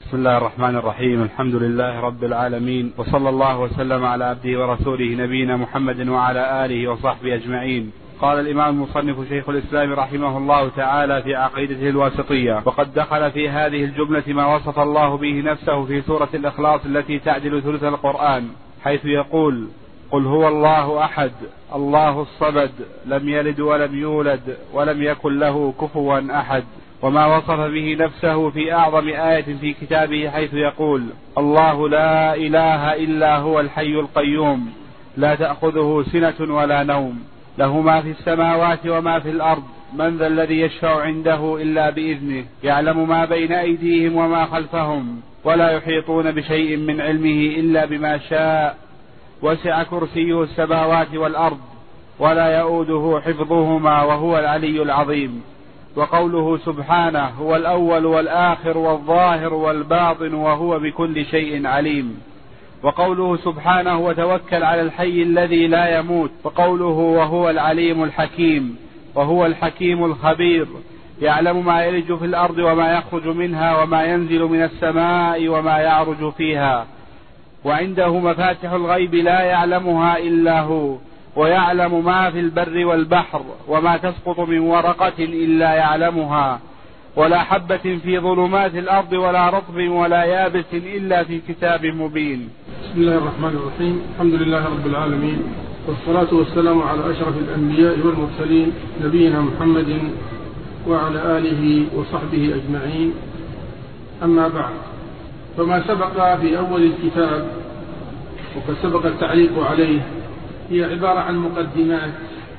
بسم الله الرحمن الرحيم. الحمد لله رب العالمين، وصلى الله وسلم على عبده ورسوله نبينا محمد وعلى آله وصحبه أجمعين. قال الإمام المصنف شيخ الإسلام رحمه الله تعالى في عقيدته الواسطية: وقد دخل في هذه الجملة ما وصف الله به نفسه في سورة الإخلاص التي تعدل ثلث القرآن، حيث يقول: قل هو الله أحد الله الصمد لم يلد ولم يولد ولم يكن له كفوا أحد. وما وصف به نفسه في أعظم آية في كتابه، حيث يقول: الله لا إله إلا هو الحي القيوم لا تأخذه سنة ولا نوم له ما في السماوات وما في الأرض من ذا الذي يشفع عنده إلا بإذنه يعلم ما بين أيديهم وما خلفهم ولا يحيطون بشيء من علمه إلا بما شاء وسع كرسيه السماوات والأرض ولا يؤوده حفظهما وهو العلي العظيم. وقوله سبحانه: هو الأول والآخر والظاهر والباطن وهو بكل شيء عليم. وقوله سبحانه: وتوكل على الحي الذي لا يموت. وقوله: وهو العليم الحكيم وهو الحكيم الخبير يعلم ما يلج في الأرض وما يخرج منها وما ينزل من السماء وما يعرج فيها وعنده مفاتح الغيب لا يعلمها إلا هو ويعلم ما في البر والبحر وما تسقط من ورقة إلا يعلمها ولا حبة في ظلمات الأرض ولا رطب ولا يابس إلا في كتاب مبين. بسم الله الرحمن الرحيم. الحمد لله رب العالمين، والصلاة والسلام على أشرف الأنبياء والمرسلين نبينا محمد وعلى آله وصحبه أجمعين. أما بعد، فما سبق في أول الكتاب وقد سبق التعليق عليه هي عبارة عن مقدمات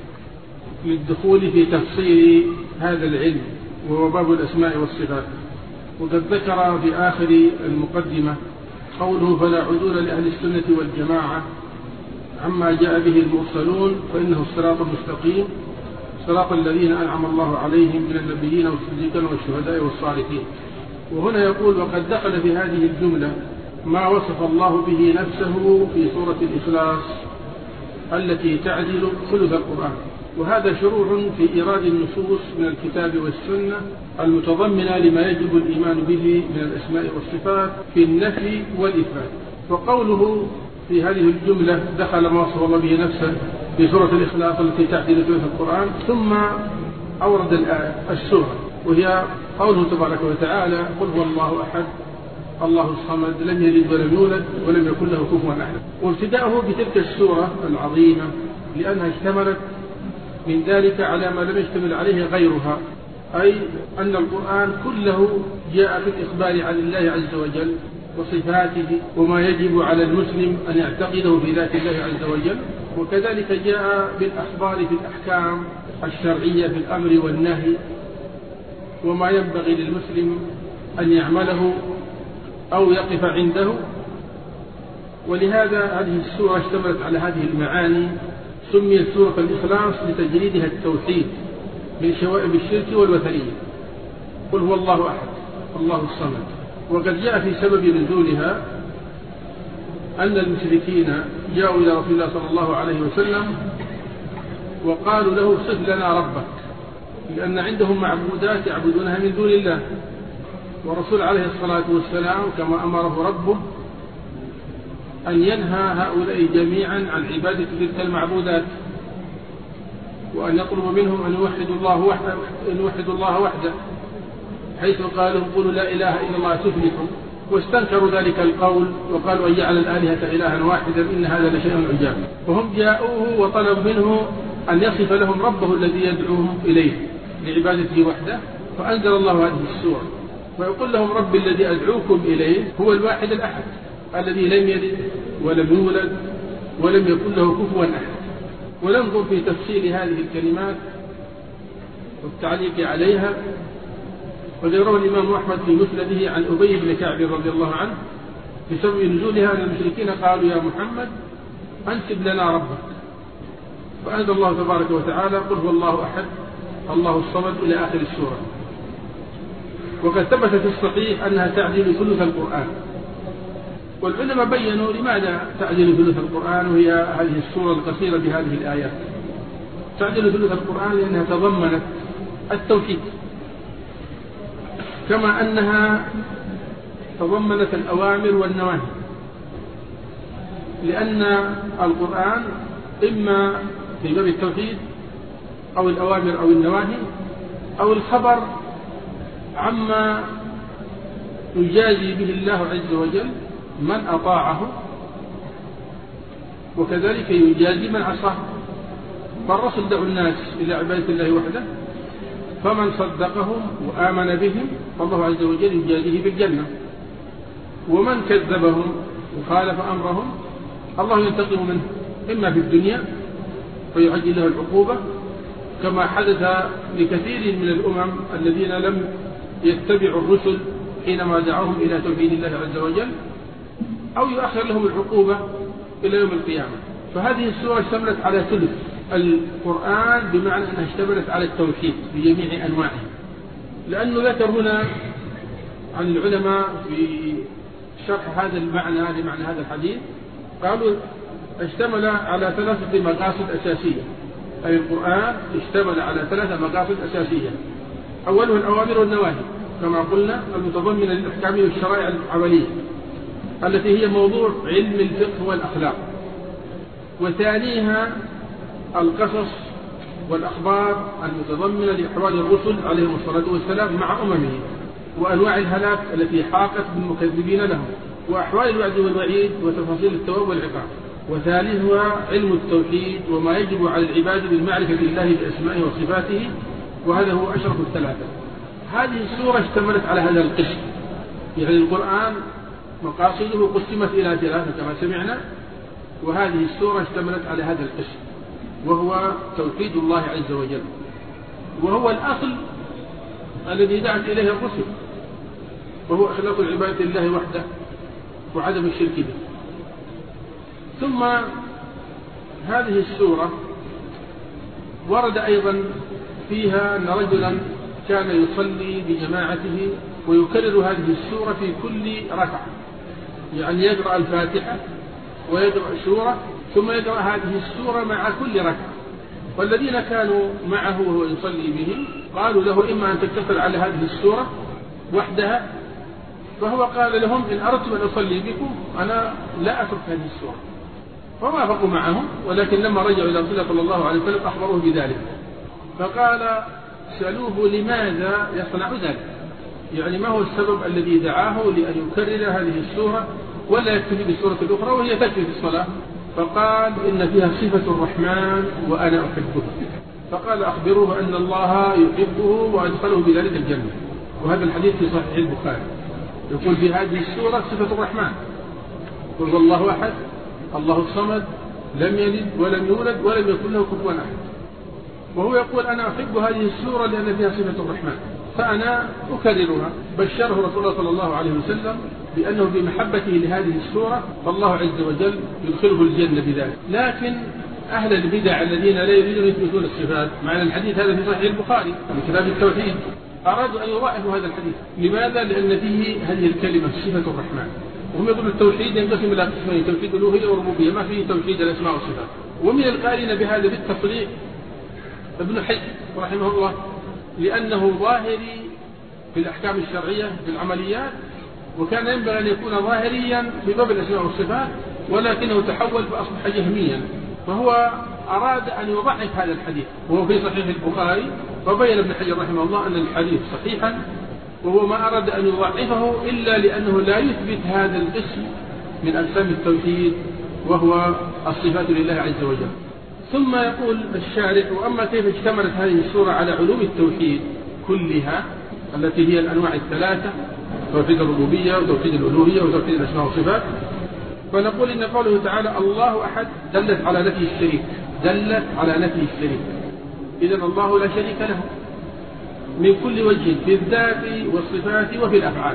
للدخول في تفصيل هذا العلم وهو باب الأسماء والصفات. وقد ذكر في آخر المقدمة قوله: فلا عدول لأهل السنة والجماعة عما جاء به المرسلون فإنه الصراط المستقيم صراط الذين أنعم الله عليهم من النبيين والصديقين والشهداء والصالحين. وهنا يقول: وقد دخل في هذه الجملة ما وصف الله به نفسه في سورة الإخلاص التي تعدل ثلث القرآن. وهذا شروع في إيراد النصوص من الكتاب والسنة المتضمنة لما يجب الإيمان به من الأسماء والصفات في النفي والإثبات. وقوله في هذه الجملة دخل ما وصف الله به نفسه في سورة الإخلاص التي تعدل ثلث القرآن، ثم أورد السورة وهي قوله تبارك وتعالى: قل هو الله أحد الله الصمد لم يلد ولم يولد ولم يكن له كفوا أحد. وابتداؤه بتلك السورة العظيمة لأنها اشتملت من ذلك على ما لم يشتمل عليه غيرها، أي أن القرآن كله جاء في الإخبار عن الله عز وجل وصفاته وما يجب على المسلم أن يعتقده في ذات الله عز وجل، وكذلك جاء بالأخبار في الأحكام الشرعية في الأمر والنهي وما ينبغي للمسلم أن يعمله أو يقف عنده. ولهذا هذه السورة اشتملت على هذه المعاني. سميت سورة الإخلاص لتجريدها التوحيد من شوائب الشرك والوثنية. قل هو الله أحد الله الصمد. وقد جاء في سبب نزولها أن المشركين جاءوا إلى رسول الله صلى الله عليه وسلم وقالوا له: صف لنا ربك، لأن عندهم معبودات يعبدونها من دون الله. ورسول عليه الصلاة والسلام كما أمره ربه أن ينهى هؤلاء جميعا عن عبادة تلك المعبودات وأن يطلب منهم أن يوحدوا الله وحده، حيث قالوا: قولوا لا إله إلا الله تفلحوا. واستنكروا ذلك القول وقالوا: أن يجعل الآلهة إلها واحدا إن هذا لشيء عجاب. وهم جاءوه وطلب منه أن يصف لهم ربه الذي يدعوهم إليه لعبادته وحده، فأنزل الله هذه السورة ويقول لهم: ربي الذي أدعوكم إليه هو الواحد الأحد الذي لم يلد ولم يولد ولم يكن له كفوا أحد. وننظر في تفصيل هذه الكلمات والتعليق عليها. وذكره الإمام أحمد في مسنده عن أبي بن كعب رضي الله عنه بسبب نزولها أن المشركين قالوا: يا محمد أنسب لنا ربك. فأنزل الله تبارك وتعالى: قل هو الله أحد الله الصمد إلى آخر السورة. وقد ثبت في الصحيح أنها تعدل ثلث القرآن. والعلماء بينوا لماذا تعدل ثلث القرآن وهي هذه السورة القصيرة بهذه الآيات. تعدل ثلث القرآن لأنها تضمنت التوحيد، كما أنها تضمنت الأوامر والنواهي، لأن القرآن إما في باب التوحيد أو الأوامر أو النواهي أو الخبر عما يجازي به الله عز وجل من أطاعه، وكذلك يجازي من عصاه. فالرسل دعوا الناس إلى عبادة الله وحده، فمن صدقهم وآمن بهم فالله عز وجل يجازيه بالجنة، ومن كذبهم وخالف أمرهم الله ينتقم منه إما في الدنيا فيعجل له العقوبة كما حدث لكثير من الأمم الذين لم يتبعوا الرسل حينما دعوهم إلى توحيد الله عز وجل، أو يؤخر لهم العقوبة إلى يوم القيامة. فهذه السورة اشتملت على ثلث القرآن، بمعنى أنها اشتملت على التوحيد بجميع أنواعه، لأنه ذكر هنا عن العلماء في شرح هذا المعنى لمعنى هذا الحديث، قالوا اشتمل على 3 مقاصد أساسية، أي القرآن اشتمل على 3 مقاصد أساسية. أولها الأوامر والنواهي كما قلنا، المتضمنة للأحكام والشرائع العملية التي هي موضوع علم الفقه والأخلاق. وثانيها القصص والأخبار المتضمنة لأحوال الرسل عليهم الصلاة والسلام مع أممهم، وأنواع الهلاك التي حاقت بالمكذبين لهم، وأحوال الوعد والوعيد، وتفاصيل الثواب والعقاب. وثالثها علم التوحيد وما يجب على العباد بالمعرفة بالله بأسمائه وصفاته، وهذا هو أشرف الثلاثة. هذه السورة اشتملت على هذا القسم، يعني القرآن مقاصده قسمت إلى 3 كما سمعنا، وهذه السورة اشتملت على هذا القسم وهو توحيد الله عز وجل، وهو الأصل الذي دعت إليه الرسل، وهو إخلاص العبادة لله وحده وعدم الشرك به. ثم هذه السورة ورد أيضا فيها أن رجلا كان يصلي بجماعته ويكرر هذه السورة في كل ركعة، يعني يقرأ الفاتحة ويقرأ سورة ثم يقرأ هذه السورة مع كل ركعة. والذين كانوا معه وهو يصلي بهم قالوا له إما أن تقتصر على هذه السورة وحدها، فهو قال لهم إن أردت أن أصلي بكم أنا لا أترك هذه السورة، فوافقوا معهم. ولكن لما رجعوا إلى رسول الله صلى الله عليه وسلم أخبروه بذلك، فقال سألوه لماذا يصنع ذلك، يعني ما هو السبب الذي دعاه لأن يكرر هذه السورة ولا يكتفي بالسورة الأخرى وهي تكفي في الصلاة؟ فقال إن فيها صفة الرحمن وأنا أحبه، فقال أخبروه أن الله يحبه وأدخله بذلك الجنة. وهذا الحديث في صحيح البخاري، يقول في هذه السورة صفة الرحمن، قل هو الله أحد الله الصمد لم يلد ولم يولد ولم يكن له كفوا أحد، وهو يقول أنا أحب هذه السورة لأن فيها صفة الرحمن فأنا أكررها. بشره رسول الله صلى الله عليه وسلم بأنه بمحبته لهذه السورة فالله عز وجل يدخله الجنة بذلك. لكن أهل البدع الذين لا يريدون يثبتون الصفات، مع الحديث هذا في صحيح البخاري من كتاب التوحيد، أرادوا أن يضاعفوا هذا الحديث. لماذا؟ لأن فيه هذه الكلمة صفة الرحمن، وهم يقولون التوحيد ينقسم إلى قسمين، توحيد الألوهية والربوبية، ما فيه توحيد الأسماء والصفات. ومن القائلين بهذا بالتصريح ابن حزم رحمه الله، لأنه ظاهري في الأحكام الشرعية في العمليات، وكان ينبغي أن يكون ظاهريا في باب الأسماء والصفات، ولكنه تحول فأصبح جهميا، فهو أراد أن يضعف هذا الحديث وهو في صحيح البخاري. فبين ابن حجر رحمه الله أن الحديث صحيحا، وهو ما أراد أن يضعفه إلا لأنه لا يثبت هذا الاسم من أقسام التوحيد وهو الصفات لله عز وجل. ثم يقول الشارح وأما كيف اشتملت هذه السورة على علوم التوحيد كلها التي هي الأنواع الثلاثة، توحيد الربوبية وتوحيد الألوهية وتوحيد الأسماء والصفات، فنقول إن قوله تعالى الله أحد دلت على نفي الشريك، دلت على نفي الشريك، إذن الله لا شريك له من كل وجه في الذات والصفات وفي الأفعال.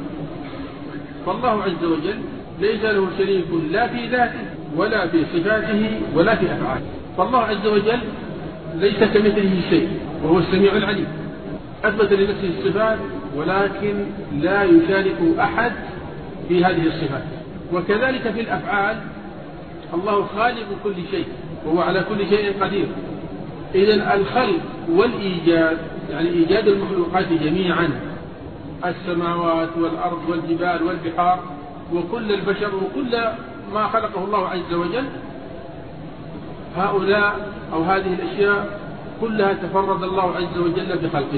فالله عز وجل ليس له شريك لا في ذاته ولا في صفاته ولا في أفعاله. فالله عز وجل ليس كمثله شيء وهو السميع العليم، أثبت لنفسه الصفات ولكن لا يشارك أحد في هذه الصفات. وكذلك في الأفعال الله خالق كل شيء وهو على كل شيء قدير. إذن الخلق والإيجاد يعني إيجاد المخلوقات جميعا السماوات والأرض والجبال والبحار وكل البشر وكل ما خلقه الله عز وجل، هؤلاء أو هذه الأشياء كلها تفرد الله عز وجل بخلقه.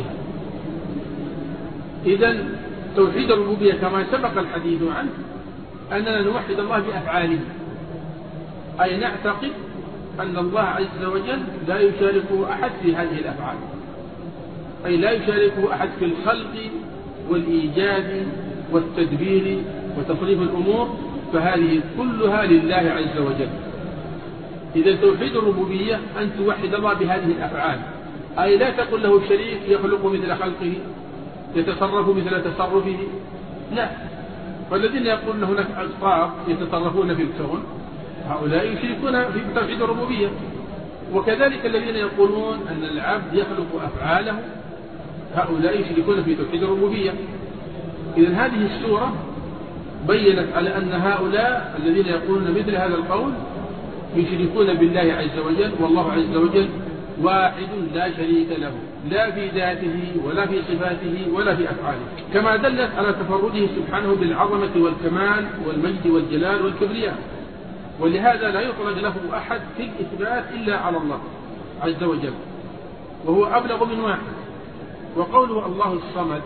إذن توحيد الربوبية كما سبق الحديث عنه أننا نوحد الله بأفعاله، أي نعتقد أن الله عز وجل لا يشاركه أحد في هذه الأفعال، أي لا يشاركه أحد في الخلق والإيجاد والتدبير وتصريف الأمور، فهذه كلها لله عز وجل. إذا توحيد الربوبية أن توحد الله بهذه الأفعال، أي لا تقل له شريك يخلق مثل خلقه يتصرف مثل تصرفه، لا. والذين يقولون هناك أشخاص يتصرفون في الكون هؤلاء يشركون في توحيد الربوبية. وكذلك الذين يقولون أن العبد يخلق أفعاله هؤلاء يشركون في توحيد الربوبية. إذن هذه السورة بيّنت على أن هؤلاء الذين يقولون مثل هذا القول يشركون بالله عز وجل، والله عز وجل واحد لا شريك له، لا في ذاته ولا في صفاته ولا في أفعاله، كما دلت على تفرده سبحانه بالعظمة والكمال والمجد والجلال والكبرياء. ولهذا لا يخرج له أحد في الإثبات إلا على الله عز وجل، وهو أبلغ من واحد. وقوله الله الصمد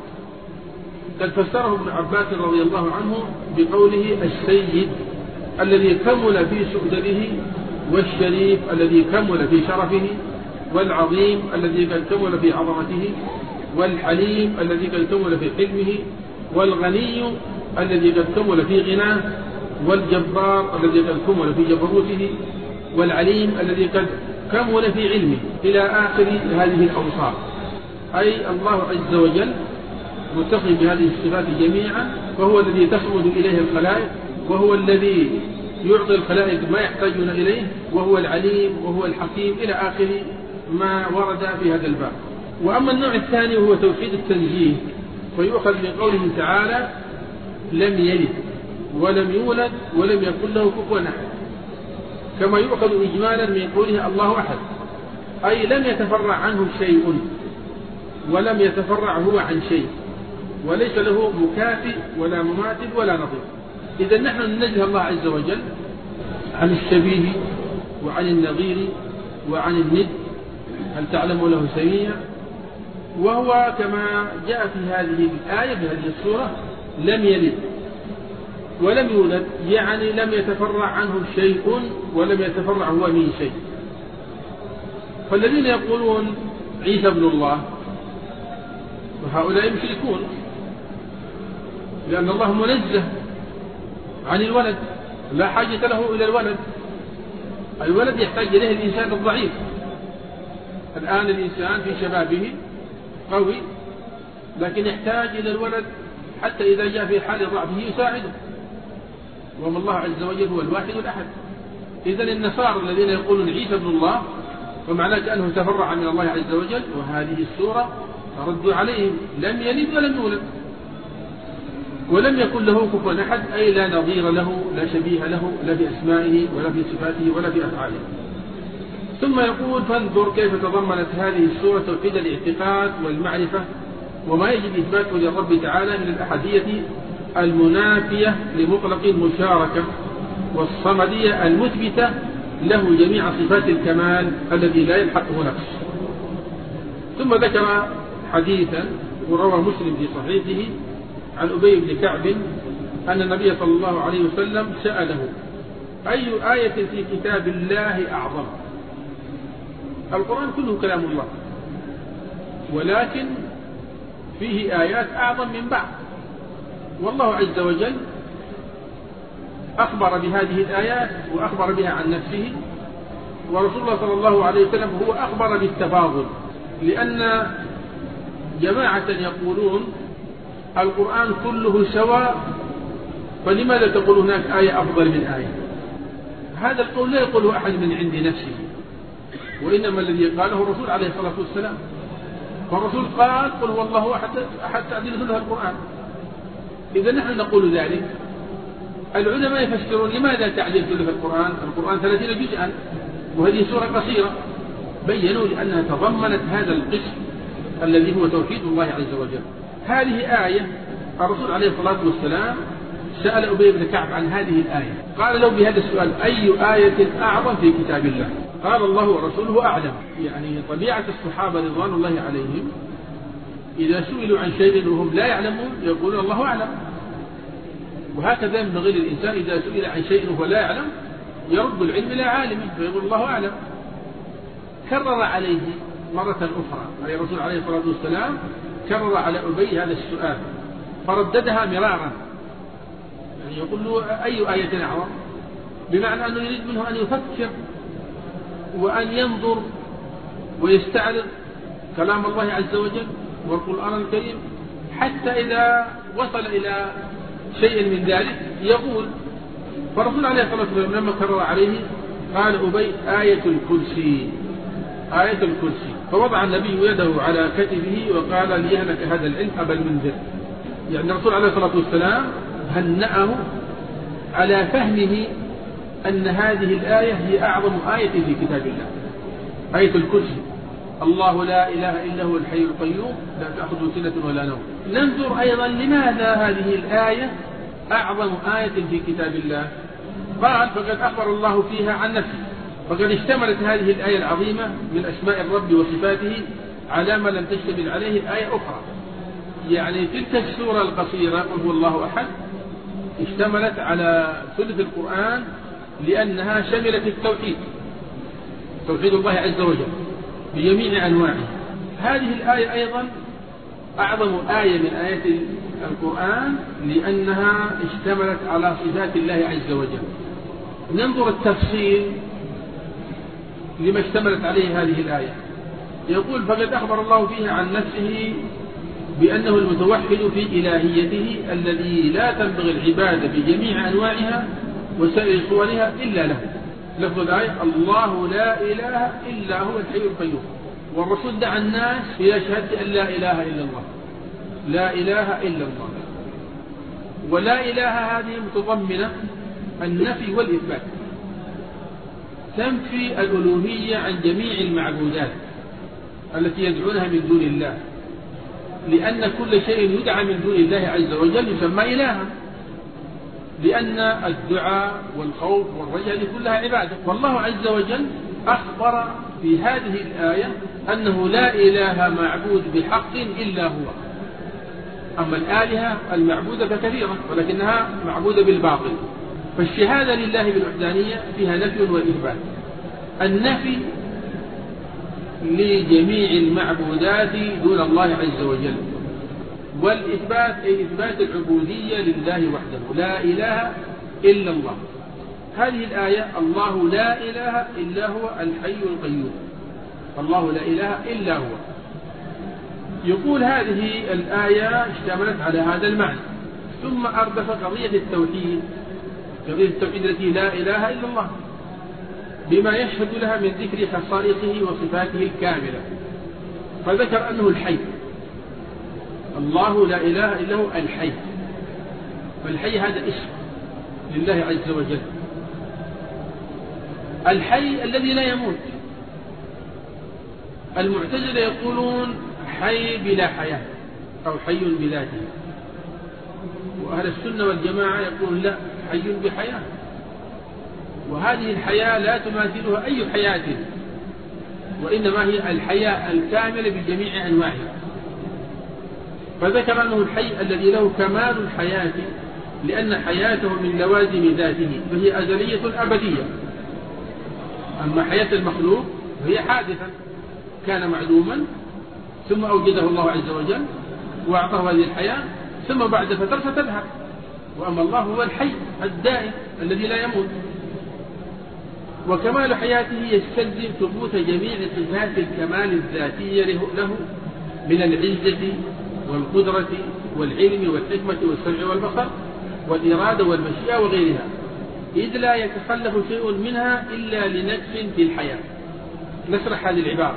قد فسره ابن عباس رضي الله عنه بقوله السيد الذي كمل في سؤدده، والشريف الذي كمل في شرفه، والعظيم الذي قد كمل في عظمته، والحليم الذي قد كمل في حلمه، والغني الذي قد كمل في غناه، والجبار الذي قد كمل في جبروته، والعليم الذي قد كمل في علمه، إلى آخر هذه الأوصاف. أي الله عز وجل متصف بهذه الصفات جميعا، وهو الذي تصمد إليه الخلائق، وهو الذي يعطي الخلائق ما يحتاجون إليه، وهو العليم وهو الحكيم إلى آخر ما ورد في هذا الباب. وأما النوع الثاني وهو توحيد التنزيه، فيؤخذ من قوله تعالى لم يلد ولم يولد ولم يكن له كفوا أحد، كما يؤخذ إجمالا من قوله الله أحد، أي لم يتفرع عنه شيء ولم يتفرع هو عن شيء، وليس له مكافئ ولا مماثل ولا نظير. إذا نحن ننزه الله عز وجل عن الشبيه وعن النظير وعن الند، هل تعلم له سميع؟ وهو كما جاء في هذه الآية في هذه السورة لم يلد ولم يولد، يعني لم يتفرع عنه شيء ولم يتفرع هو من شيء. فالذين يقولون عيسى ابن الله وهؤلاء مشركون، لأن الله منزه عن الولد، لا حاجة له إلى الولد. الولد يحتاج إليه الإنسان الضعيف. الآن الإنسان في شبابه قوي، لكن يحتاج إلى الولد حتى إذا جاء في حال ضعفه يساعده، وما الله عز وجل هو الواحد الأحد. إذن النصارى الذين يقولون عيسى ابن الله ومعناه كأنه تفرع من الله عز وجل، وهذه السورة ترد عليهم لم يلد ولم يولد ولم يكن له كفوا أحد، أي لا نظير له لا شبيه له لا في أسمائه ولا في صفاته ولا في أفعاله. ثم يقول فانظر كيف تضمنت هذه السورة توحيد الاعتقاد والمعرفة وما يجب إثباته للرب تعالى من الأحدية المنافية لمطلق المشاركة، والصمدية المثبتة له جميع صفات الكمال الذي لا يلحقه نقص. ثم ذكر حديثا وروى مسلم في صحيحه عن أبي بن كعب أن النبي صلى الله عليه وسلم سأله أي آية في كتاب الله أعظم؟ القرآن كله كلام الله، ولكن فيه آيات أعظم من بعض، والله عز وجل أخبر بهذه الآيات وأخبر بها عن نفسه، ورسول الله صلى الله عليه وسلم هو أخبر بالتفاضل، لأن جماعة يقولون القرآن كله سواء، فلماذا تقول هناك آية أفضل من آية؟ هذا القول لا يقوله أحد من عند نفسه، وإنما الذي قاله الرسول عليه الصلاة والسلام. فالرسول قال قل هو الله أحد تعديل ثلث القرآن. إذا نحن نقول ذلك. العلماء يفسرون لماذا تعديل ثلث القرآن؟ القرآن 30 جزءا وهذه سورة قصيرة، بيّنوا لأنها تضمنت هذا القسم الذي هو توحيد الله عز وجل. هذه آية الرسول عليه الصلاة والسلام سأل أبي بن كعب عن هذه الآية، قال له بهذا السؤال: أي آية أعظم في كتاب الله؟ قال: الله ورسوله أعلم. يعني طبيعة الصحابة رضوان الله عليهم إذا سئلوا عن شيء وهم لا يعلمون يقولون الله أعلم، وهكذا ينبغي للإنسان إذا سئل عن شيء وهو لا يعلم يرد العلم إلى عالمه فيقول الله أعلم. كرر عليه مرة أخرى، أي الرسول عليه الصلاة والسلام كرر على أبي هذا السؤال فرددها مرارا، يعني يقول له: أي آية أعظم؟ بمعنى أنه يريد منه أن يفكر وأن ينظر ويستعرض كلام الله عز وجل والقرآن الكريم، حتى إذا وصل إلى شيء من ذلك يقول. فالرسول عليه الصلاة والسلام لما كرر عليه قال أبي: آية الكرسي، آية الكرسي. فوضع النبي يده على كتفه وقال: ليهنك هذا العلم أبا المنذر. يعني الرسول عليه الصلاة والسلام هنأه على فهمه أن هذه الآية هي أعظم آية في كتاب الله، آية الكرسي. الله لا إله إلا هو الحي القيوم لا تأخذه سنة ولا نوم. ننظر أيضا لماذا هذه الآية أعظم آية في كتاب الله. قال: فقد أخبر الله فيها عن نفسه، فقد اشتملت هذه الآية العظيمة من أسماء الرب وصفاته على ما لم تشتمل عليه آية أخرى. يعني تلك السورة القصيرة قل هو الله أحد اشتملت على ثلث القرآن لأنها شملت التوحيد، توحيد الله عز وجل بجميع أنواعه. هذه الآية أيضا أعظم آية من آيات القرآن لأنها اشتملت على صفات الله عز وجل. ننظر التفصيل لما اشتملت عليه هذه الآية. يقول: فقد أخبر الله فيها عن نفسه بأنه المتوحد في إلهيته الذي لا تنبغي العبادة بجميع أنواعها وسائر صورها إلا له. لفظ الآية: الله لا إله إلا هو الحي القيوم. والرسول دعا الناس إلى شهادة أن لا إله إلا الله، لا إله إلا الله. ولا إله هذه متضمنة النفي والإثبات، تنفي الألوهية عن جميع المعبودات التي يدعونها من دون الله، لأن كل شيء يدعى من دون الله عز وجل يسمى إلها، لأن الدعاء والخوف والرجاء كلها عبادة. والله عز وجل أخبر في هذه الآية أنه لا إله معبود بحق إلا هو. أما الآلهة المعبودة فكثيرة ولكنها معبودة بالباطل. فالشهادة لله بالوحدانية فيها نفي وإثبات. النفي لجميع المعبودات دون الله عز وجل، والإثبات أي إثبات العبودية لله وحده، لا إله إلا الله. هذه الآية: الله لا إله إلا هو الحي القيوم، الله لا إله إلا هو. يقول هذه الآية اشتملت على هذا المعنى، ثم أردف قضية التوحيد، قضية التوحيد التي لا إله إلا الله، بما يشهد لها من ذكر خصائصه وصفاته الكاملة. فذكر أنه الحي، الله لا إله إلا هو الحي، فالحي هذا اسم لله عز وجل، الحي الذي لا يموت. المعتزلة يقولون حي بلا حياة أو حي بذاته، وأهل السنة والجماعة يقولون لا، حي بحياة، وهذه الحياة لا تماثلها أي حياة، وإنما هي الحياة الكاملة بجميع أنواعها. فذكر أنه الحي الذي له كمال الحياة لأن حياته من لوازم ذاته فهي أزلية أبدية. أما حياة المخلوق فهي حادثة، كان معدوما ثم أوجده الله عز وجل وأعطاه هذه الحياة ثم بعد فترة ستذهب. وأما الله هو الحي الدائم الذي لا يموت، وكمال حياته يستلزم ثبوت جميع صفات الكمال الذاتية له من العزة والقدرة والعلم والحكمة والسمع والبصر والإرادة والمشيئة وغيرها، إذ لا يتخلف شيء منها إلا لنقص في الحياة. نشرح هذه العبارة.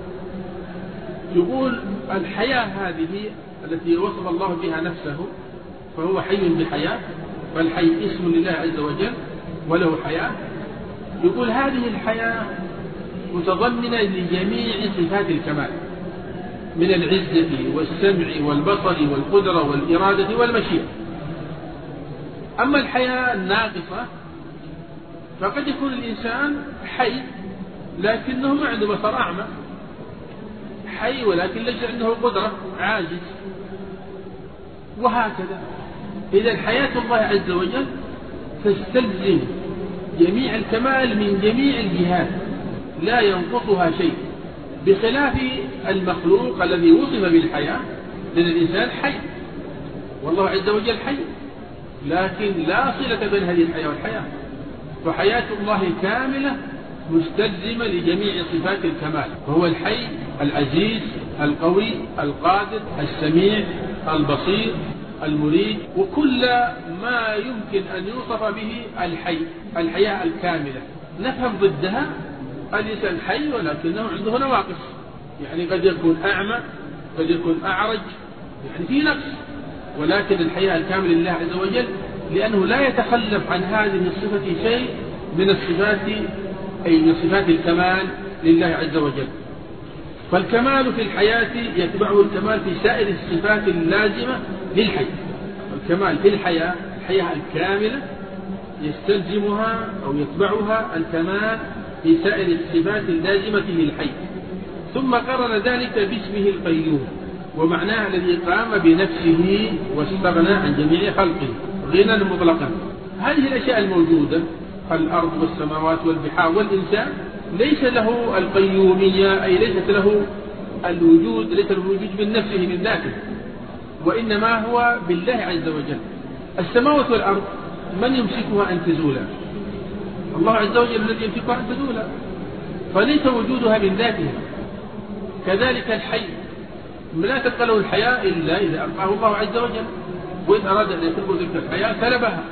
يقول الحياة هذه التي وصف الله بها نفسه فهو حي بحياة، فالحي اسم لله عز وجل وله حياة. يقول هذه الحياة متضمنة لجميع صفات الكمال، من العزة والسمع والبصر والقدرة والإرادة والمشيئة. أما الحياة الناقصة فقد يكون الإنسان حي لكنه ما عنده بصر، أعمى، حي ولكن ليس عنده قدرة، عاجز، وهكذا. إذا حياة الله عز وجل تستلزم جميع الكمال من جميع الجهات، لا ينقصها شيء، بخلاف المخلوق الذي وصف بالحياة، لأن الإنسان حي والله عز وجل حي، لكن لا صلة بين هذه الحياة والحياة. فحياة الله كاملة مستلزمة لجميع صفات الكمال، وهو الحي العزيز القوي القادر السميع البصير المريد، وكل ما يمكن أن يوصف به الحي، الحياة الكاملة. نفهم ضدها الإنسان حي ولكنه عنده نواقص، يعني قد يكون أعمى، قد يكون أعرج، يعني في نقص، ولكن الحياة الكاملة لله عز وجل لأنه لا يتخلف عن هذه الصفة شيء من الصفات، أي من صفات الكمال لله عز وجل. فالكمال في الحياة يتبعه الكمال في سائر الصفات اللازمة للحي. الكمال في الحياة، الحياة الكاملة يستلزمها أو يتبعها الكمال في سائر الصفات اللازمة للحي. ثم قرن ذلك باسمه القيوم، ومعناه الذي قام بنفسه واستغنى عن جميع خلقه غنى مطلقا. هذه الأشياء الموجودة، الأرض والسماوات والبحار والإنسان، ليس له القيومية، أي ليست له الوجود، ليس له الوجود من نفسه من ذاته، وإنما هو بالله عز وجل. السماوات والأرض من يمسكها أن تزولا؟ الله عز وجل الذي يمسكها أن تزولا، فليس وجودها من ذاتها. كذلك الحي لا تبقى له الحياة إلا إذا أبقاه الله عز وجل، وإن أراد أن يترك تلك الحياة سلبها.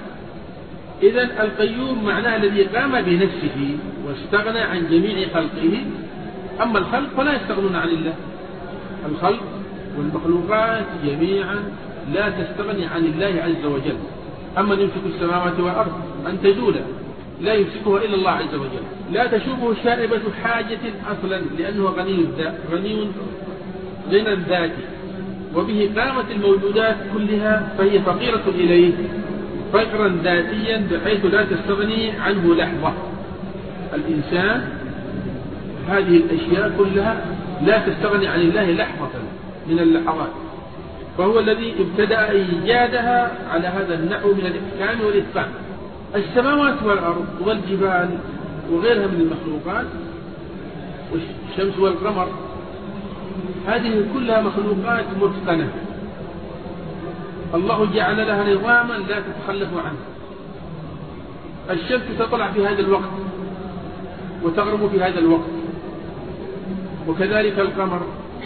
إذن القيوم معناه الذي قام بنفسه واستغنى عن جميع خلقه. أما الخلق فلا يستغنون عن الله، الخلق والمخلوقات جميعا لا تستغني عن الله عز وجل. أما يمسك السماوات والأرض أن تزولا لا يمسكها إلا الله عز وجل. لا تشوبه شائبة حاجة أصلا، لأنه غني غنى ذاتي، وبه قامت الموجودات كلها، فهي فقيرة إليه فقرا ذاتيا بحيث لا تستغني عنه لحظة. الإنسان هذه الأشياء كلها لا تستغني عن الله لحظة من اللحظات، فهو الذي ابتدأ إيجادها على هذا النحو من الإحكام والإتقان. السماوات والأرض والجبال وغيرها من المخلوقات والشمس والقمر، هذه كلها مخلوقات متقنة، الله جعل لها نظاما لا تتخلف عنه. الشمس تطلع في هذا الوقت وتغرب في هذا الوقت، وكذلك القمر،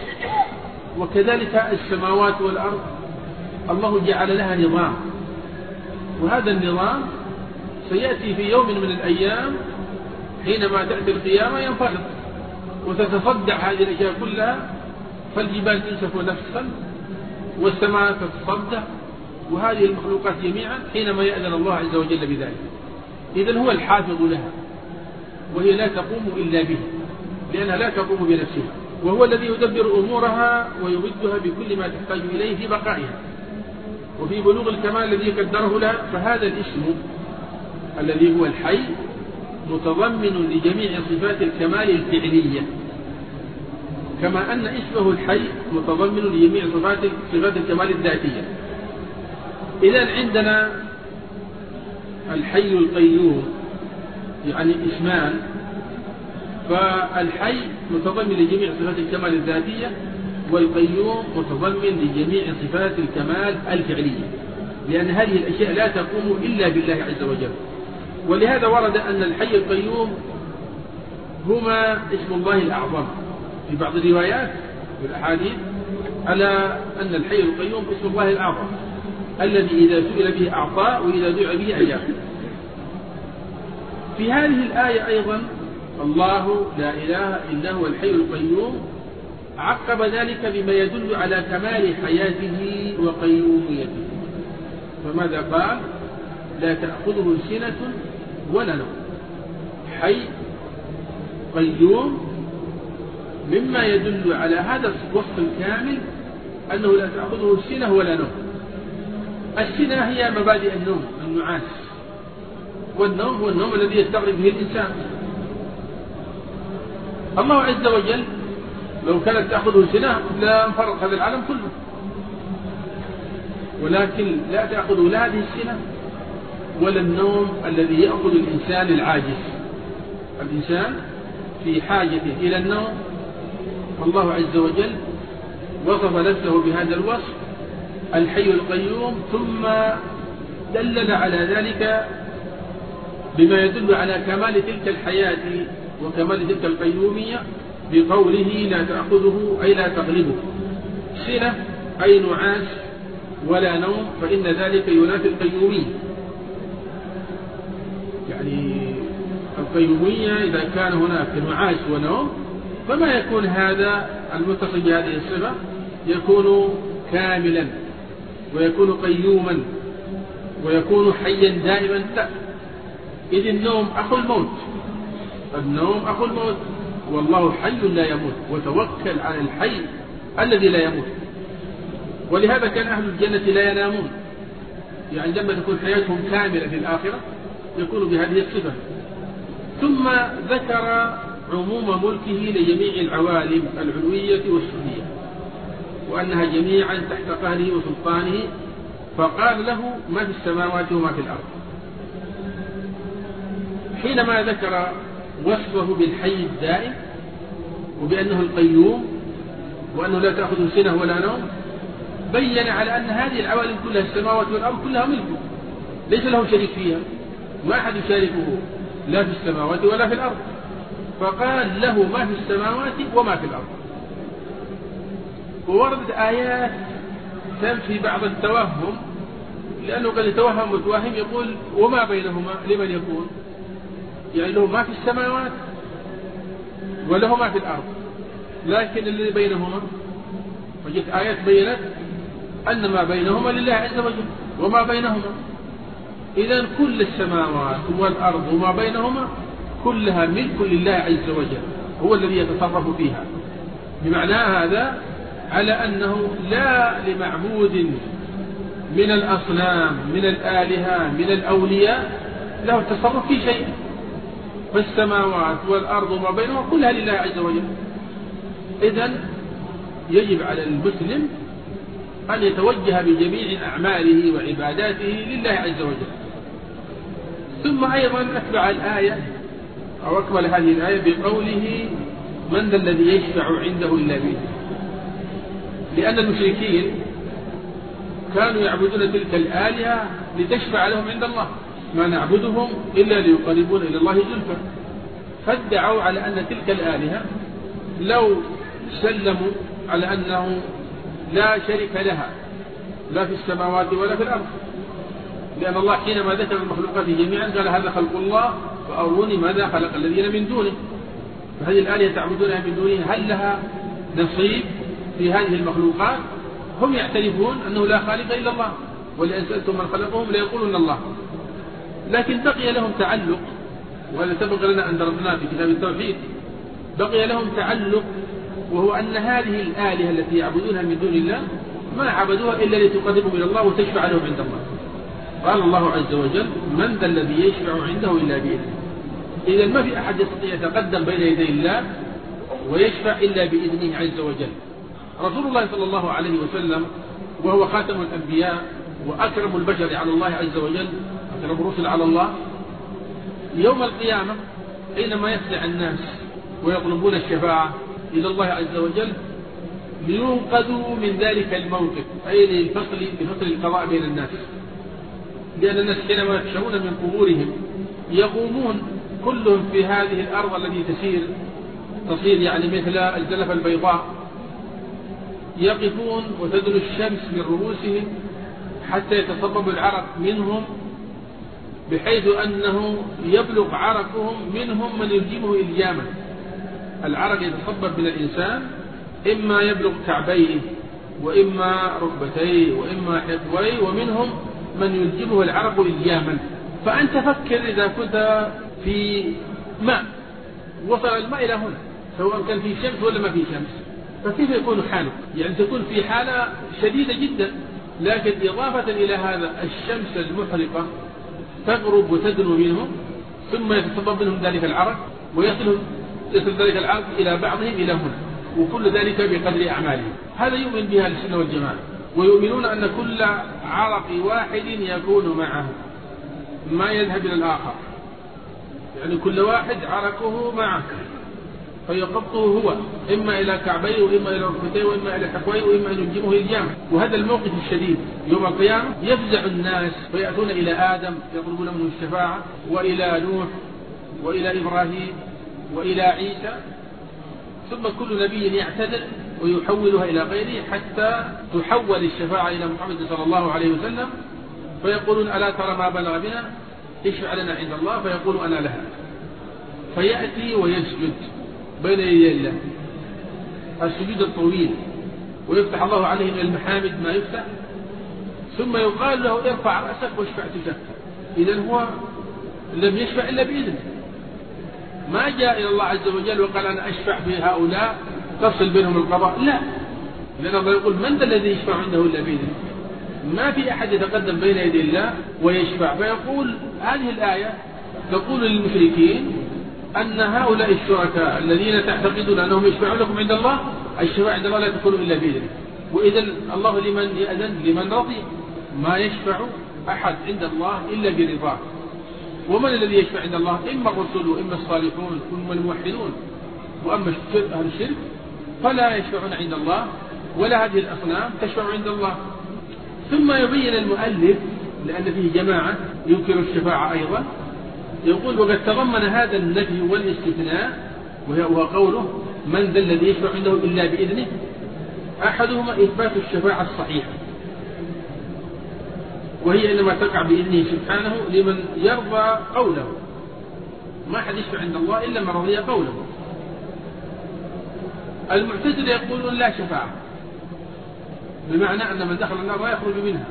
وكذلك السماوات والأرض، الله جعل لها نظام، وهذا النظام سيأتي في يوم من الأيام حينما تأتي القيامة ينفرط وتتصدع هذه الأشياء كلها، فالجبال تنسف نفسا والسماء تتصدع، وهذه المخلوقات جميعا حينما يأذن الله عز وجل بذلك. إذن هو الحافظ لها، وهي لا تقوم إلا به، لأنها لا تقوم بنفسها، وهو الذي يدبر أمورها ويمدها بكل ما تحتاج إليه في بقائها وفي بلوغ الكمال الذي قدره لها. فهذا الاسم الذي هو الحي متضمن لجميع صفات الكمال الفعلية، كما أن اسمه الحي متضمن لجميع صفات الكمال الذاتية. إذن عندنا الحي القيوم يعني اسمان، فالحي متضمن لجميع صفات الكمال الذاتية، والقيوم متضمن لجميع صفات الكمال الفعلية، لأن هذه الأشياء لا تقوم إلا بالله عز وجل. ولهذا ورد أن الحي القيوم هما اسم الله الأعظم في بعض الروايات والأحاديث، على أن الحي القيوم اسم الله الأعظم الذي إذا سئل به أعطى وإذا دعا به أجاب. في هذه الآية أيضا الله لا إله إلا هو الحي القيوم عقب ذلك بما يدل على كمال حياته وقيوميته، فماذا قال؟ لا تأخذه سنة ولا نوم، حي قيوم مما يدل على هذا الوصف الكامل أنه لا تأخذه سنة ولا نوم. السنة هي مبادئ النوم، النعاس، والنوم هو النوم الذي يستغرق به الإنسان. الله عز وجل لو كانت تأخذه سنة لا انفرط هذا العالم كله، ولكن لا تأخذه لا هذه السنة ولا النوم الذي يأخذ الإنسان العاجز. الإنسان في حاجة إلى النوم، والله عز وجل وصف نفسه بهذا الوصف الحي القيوم، ثم دلل على ذلك بما يدل على كمال تلك الحياة وكمال تلك القيومية بقوله لا تأخذه أي لا تغلبه سنة أي نعاس ولا نوم، فإن ذلك ينافي القيومية. يعني القيومية إذا كان هناك نعاس ونوم فما يكون هذا المتصل بهذه الصفة يكون كاملا ويكون قيوما ويكون حيا دائما. لا، إذ النوم أخو الموت، النوم أخو الموت، والله حي لا يموت، وتوكل على الحي الذي لا يموت. ولهذا كان أهل الجنة لا ينامون، يعني لما تكون حياتهم كاملة في الآخرة يكون بهذه الصفة. ثم ذكر عموم ملكه لجميع العوالم العلوية والسفلية، وأنها جميعا تحت قهره وسلطانه، فقال له ما في السماوات وما في الأرض. حينما ذكر وصفه بالحي الدائم وبأنه القيوم وأنه لا تأخذه سنة ولا نوم، بين على أن هذه العوالم كلها السماوات والأرض كلها ملكه، ليس له شريك فيها، ما أحد يشاركه لا في السماوات ولا في الأرض. فقال له ما في السماوات وما في الأرض. ووردت آيات تنفي بعض التوهم، لأنه قد يتوهم متوهم يقول وما بينهما لمن يكون، يعني له ما في السماوات وله ما في الأرض، لكن الذي بينهما وجدت آيات بينت أن ما بينهما لله عز وجل وما بينهما. إذن كل السماوات والأرض وما بينهما كلها ملك لله عز وجل، هو الذي يتصرف فيها. بمعنى هذا على أنه لا لمعبود من الأصنام من الآلهة من الأولياء له التصرف في شيء، فالسماوات والأرض وما بينهما كلها لله عز وجل. إذن يجب على المسلم أن يتوجه بجميع أعماله وعباداته لله عز وجل. ثم أيضا أتبع الآية أو أكمل هذه الآية بقوله من ذا الذي يشفع عنده إلا بإذنه، لأن المشركين كانوا يعبدون تلك الآلهة لتشفع لهم عند الله، ما نعبدهم إلا ليقربون إلى الله زلفى، فادعوا على أن تلك الآلهة لو سلموا على أنه لا شريك لها لا في السماوات ولا في الأرض، لأن الله حينما ذكر المخلوقات جميعا قال هذا خلق الله فأروني ماذا خلق الذين من دونه، فهذه الآلهة تعبدونها من دونه هل لها نصيب في هذه المخلوقات؟ هم يعترفون أنه لا خالق إلا الله، ولئن سألتم من خلقهم ليقولون الله. لكن بقي لهم تعلق، وهذا سبق لنا أن درسناه في كتاب التوحيد، بقي لهم تعلق، وهو أن هذه الآلهة التي يعبدونها من دون الله ما عبدوها إلا لتقربهم إلى الله وتشفع لهم عند الله. قال الله عز وجل من ذا الذي يشفع عنده إلا بإذنه. إذا ما في أحد يستطيع يتقدم بين يدي الله ويشفع إلا بإذنه عز وجل. رسول الله صلى الله عليه وسلم وهو خاتم الأنبياء وأكرم البشر على الله عز وجل، أكرم الرسل على الله، يوم القيامة حينما يسعى الناس ويطلبون الشفاعة إلى الله عز وجل لينقذوا من ذلك الموقف، أي لفصل القضاء بين الناس، لأن الناس حينما يحشرون من قبورهم يقومون كلهم في هذه الأرض التي تصير يعني مثل الزلفة البيضاء، يقفون وتدنو الشمس من رؤوسهم حتى يتصبب العرق منهم، بحيث أنه يبلغ عرقهم منهم من يلجمه إلجاما. العرق يتصبب من الإنسان إما يبلغ كعبيه وإما ركبتيه وإما حقويه، ومنهم من يلجمه العرق إلجاما. فأنت فكر إذا كنت في ماء وصل الماء إلى هنا سواء كان في شمس ولا ما في شمس. فكيف يكون حالك؟ يعني تكون في حالة شديدة جدا، لكن إضافة إلى هذا الشمس المحرقة تغرب وتدنو منهم، ثم يتسبب منهم ذلك العرق، ويصل ذلك العرق إلى بعضهم إلى هنا، وكل ذلك بقدر أعمالهم. هذا يؤمن بها السنة والجماعة، ويؤمنون أن كل عرق واحد يكون معه ما يذهب إلى الآخر، يعني كل واحد عرقه معه فيقبضه هو إما إلى كعبيه وإما إلى ركبتيه وإما إلى حقويه وإما أن يلجمه إلى الجامع. وهذا الموقف الشديد يوم القيامة يفزع الناس فيأتون إلى آدم يطلبون منه الشفاعة، وإلى نوح وإلى إبراهيم وإلى عيسى، ثم كل نبي يعتذر ويحولها إلى غيره حتى تحول الشفاعة إلى محمد صلى الله عليه وسلم، فيقولون ألا ترى ما بلغ بنا اشفع لنا عند الله، فيقول أنا لها، فيأتي ويسجد بين يدي الله السجود الطويل، ويفتح الله عليه من المحامد ما يفتح، ثم يقال له ارفع رأسك واشفع تشفع. إذن هو لم يشفع إلا بإذنه، ما جاء إلى الله عز وجل وقال أنا أشفع بهؤلاء تفصل بينهم القضاء، لا، لأن الله يقول من ذا الذي يشفع عنده إلا بإذنه، ما في أحد يتقدم بين يدي الله ويشفع. فيقول هذه الآية تقول للمشركين أن هؤلاء الشركاء الذين تعتقدون أنهم يشفعون لكم عند الله، الشفاعة عند الله لا تكون إلا بإذنه، وإذن الله لمن يأذن؟ لمن رضي. ما يشفع أحد عند الله إلا برضاه. ومن الذي يشفع عند الله؟ إما الرسل وإما الصالحون وإما الموحدون، وأما أهل الشرك فلا يشفعون عند الله، ولا هذه الأصنام تشفع عند الله. ثم يبين المؤلف لأن فيه جماعة ينكر الشفاعة أيضا، يقول وقد تضمن هذا النفي والاستثناء، وهو قوله من ذا الذي يشفع عنده إلا بإذنه، أحدهما إثبات الشفاعة الصحيحة، وهي إنما تقع بإذنه سبحانه لمن يرضى قوله، ما حد يشفع عند الله إلا من رضي قوله. المعتزلة يقولون لا شفاعة، بمعنى أن من دخل النار لا يخرج منها،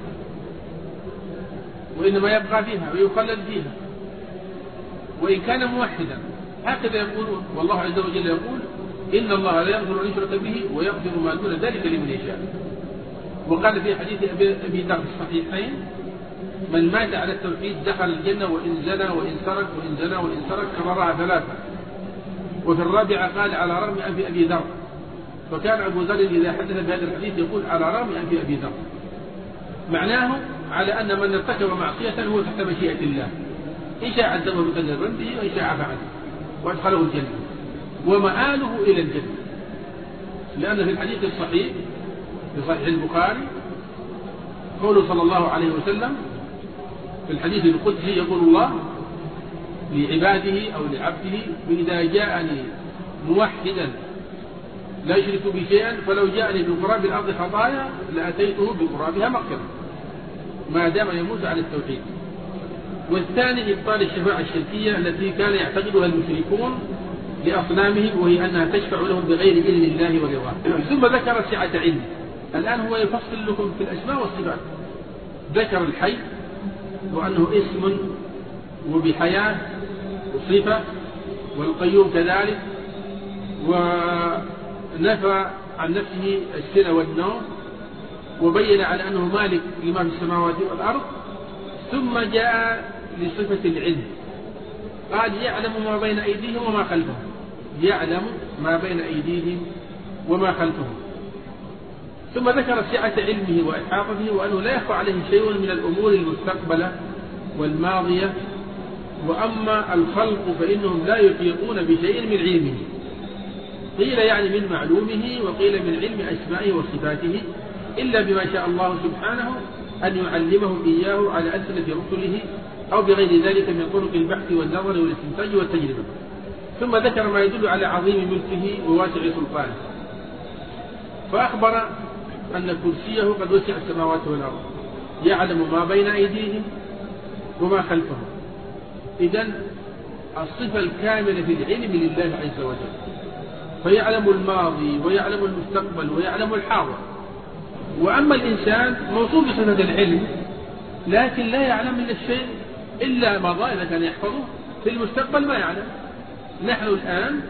وإنما يبقى فيها ويخلد فيها وإن كان موحدا. هكذا يقولون، والله عز وجل يقول إن الله لا يغفر أن يشرك به ويغفر ما دون ذلك لمن يشاء. وقال في حديث أبي ذر الصحيحين من مات على التوحيد دخل الجنة وإن زنى وإن سرق وإن زنى وإن سرق كررها ثلاثة. وفي الرابعة قال على رغم أنف أبي ذر، فكان أبو ذر إذا حدث بهذا الحديث يقول على رغم أنف أبي ذر، معناه على أن من ارتكب معصية هو تحت مشيئة الله، إن شاء عذبه بقدر ذنبه وإن شاء عفى عنه وأدخله الجنة ومآله إلى الجنة. لأن في الحديث الصحيح في صحيح البخاري قوله صلى الله عليه وسلم في الحديث القدسي يقول الله لعباده أو لعبده إذا جاءني موحدا لا يشرك بي شيئا فلو جاءني بقراب الأرض خطايا لأتيته بقرابها مغفرة ما دام يموت على التوحيد. والثاني إبطال الشفاعة الشركية التي كان يعتقدها المشركون لأصنامهم، وهي أنها تشفع لهم بغير إذن الله ورضاه. ثم ذكر سعة علمه. الآن هو يفصل لكم في الأسماء والصفات، ذكر الحي وأنه اسم وبحياة وصفة، والقيوم كذلك، ونفى عن نفسه السنة والنوم، وبين على أنه مالك لما في السماوات والأرض. ثم جاء لصفة العلم، قال يعلم ما بين أيديهم وما خلفهم، يعلم ما بين أيديهم وما خلفهم. ثم ذكر سعة علمه وإحاطته، وأنه لا يخفى عليه شيء من الأمور المستقبلة والماضية، وأما الخلق فإنهم لا يحيطون بشيء من علمه، قيل يعني من معلومه، وقيل من علم أسمائه وصفاته، إلا بما شاء الله سبحانه أن يعلمهم إياه على ألسنة رسله أو بغير ذلك من طرق البحث والنظر والاستنتاج والتجربة. ثم ذكر ما يدل على عظيم ملكه وواسع سلطانه، فأخبر أن كرسيه قد وسع السماوات والأرض، يعلم ما بين أيديهم وما خلفهم. إذن الصفة الكاملة في العلم لله عز وجل، فيعلم الماضي ويعلم المستقبل ويعلم الحاضر. وأما الإنسان موصوف بصفة العلم، لكن لا يعلم إلا الشيء إلا مضى إذا كان يحفظه، في المستقبل ما يعلم. نحن الآن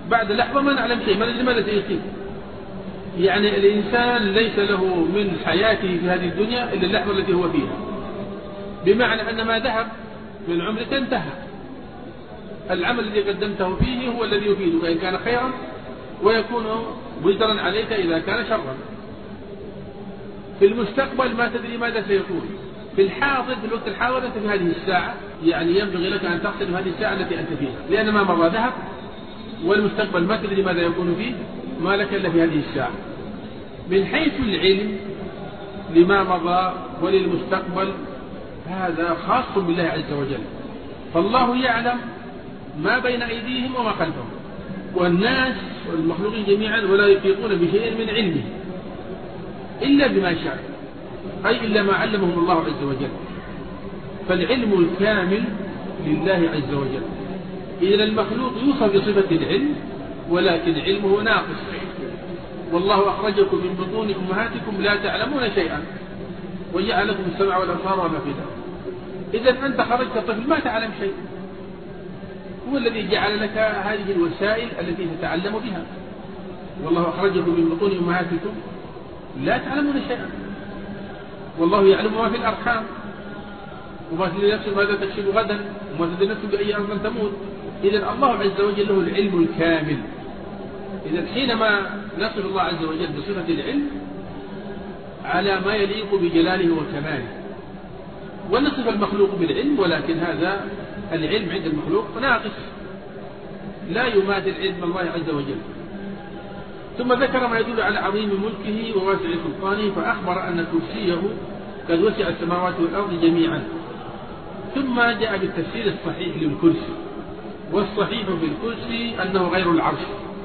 بعد لحظة ما نعلم شيء، ما ندري ماذا سيصير. يعني الإنسان ليس له من حياته في هذه الدنيا إلا اللحظة التي هو فيها، بمعنى أن ما ذهب من عمرك انتهى. العمل الذي قدمته فيه هو الذي يفيدك إن كان خيرا، ويكون وزرا عليك إذا كان شرا. في المستقبل ما تدري ماذا سيكون. في الحاضر، في الوقت الحاضر أنت في هذه الساعة، يعني ينبغي لك أن تحصل هذه الساعة التي أنت فيها، لأن ما مضى ذهب، والمستقبل ما تدري ماذا يكون فيه، ما لك إلا في هذه الساعة. من حيث العلم لما مضى وللمستقبل هذا خاص بالله عز وجل، فالله يعلم ما بين أيديهم وما خلفهم، والناس والمخلوقين جميعا ولا يحيطون بشيء من علمه إلا بما شاء، أي إلا ما علمهم الله عز وجل. فالعلم الكامل لله عز وجل. إذن المخلوق يوصف بصفة العلم، ولكن علمه ناقص. والله أخرجكم من بطون أمهاتكم لا تعلمون شيئا وجعل لكم السمع والأبصار وما في ذلك. إذن أنت خرجت طفل ما تعلم شيء، هو الذي جعل لك هذه الوسائل التي تتعلم بها. والله أخرجكم من بطون أمهاتكم لا تعلمون شيئا، والله يعلم ما في الأرحام، وما تدري نفس ماذا تكسب غدا، وما تدري نفس بأي أرض تموت. إذن الله عز وجل له العلم الكامل. إذن حينما نصف الله عز وجل بصفة العلم على ما يليق بجلاله وكماله، ونصف المخلوق بالعلم، ولكن هذا العلم عند المخلوق ناقص لا يماثل علم الله عز وجل. ثم ذكر ما يدل على عظيم ملكه وواسع سلطانه، فأخبر أن كرسيه قد وسع السماوات والأرض جميعا. ثم جاء بالتفسير الصحيح للكرسي، والصحيح في الكرسي أنه غير العرش.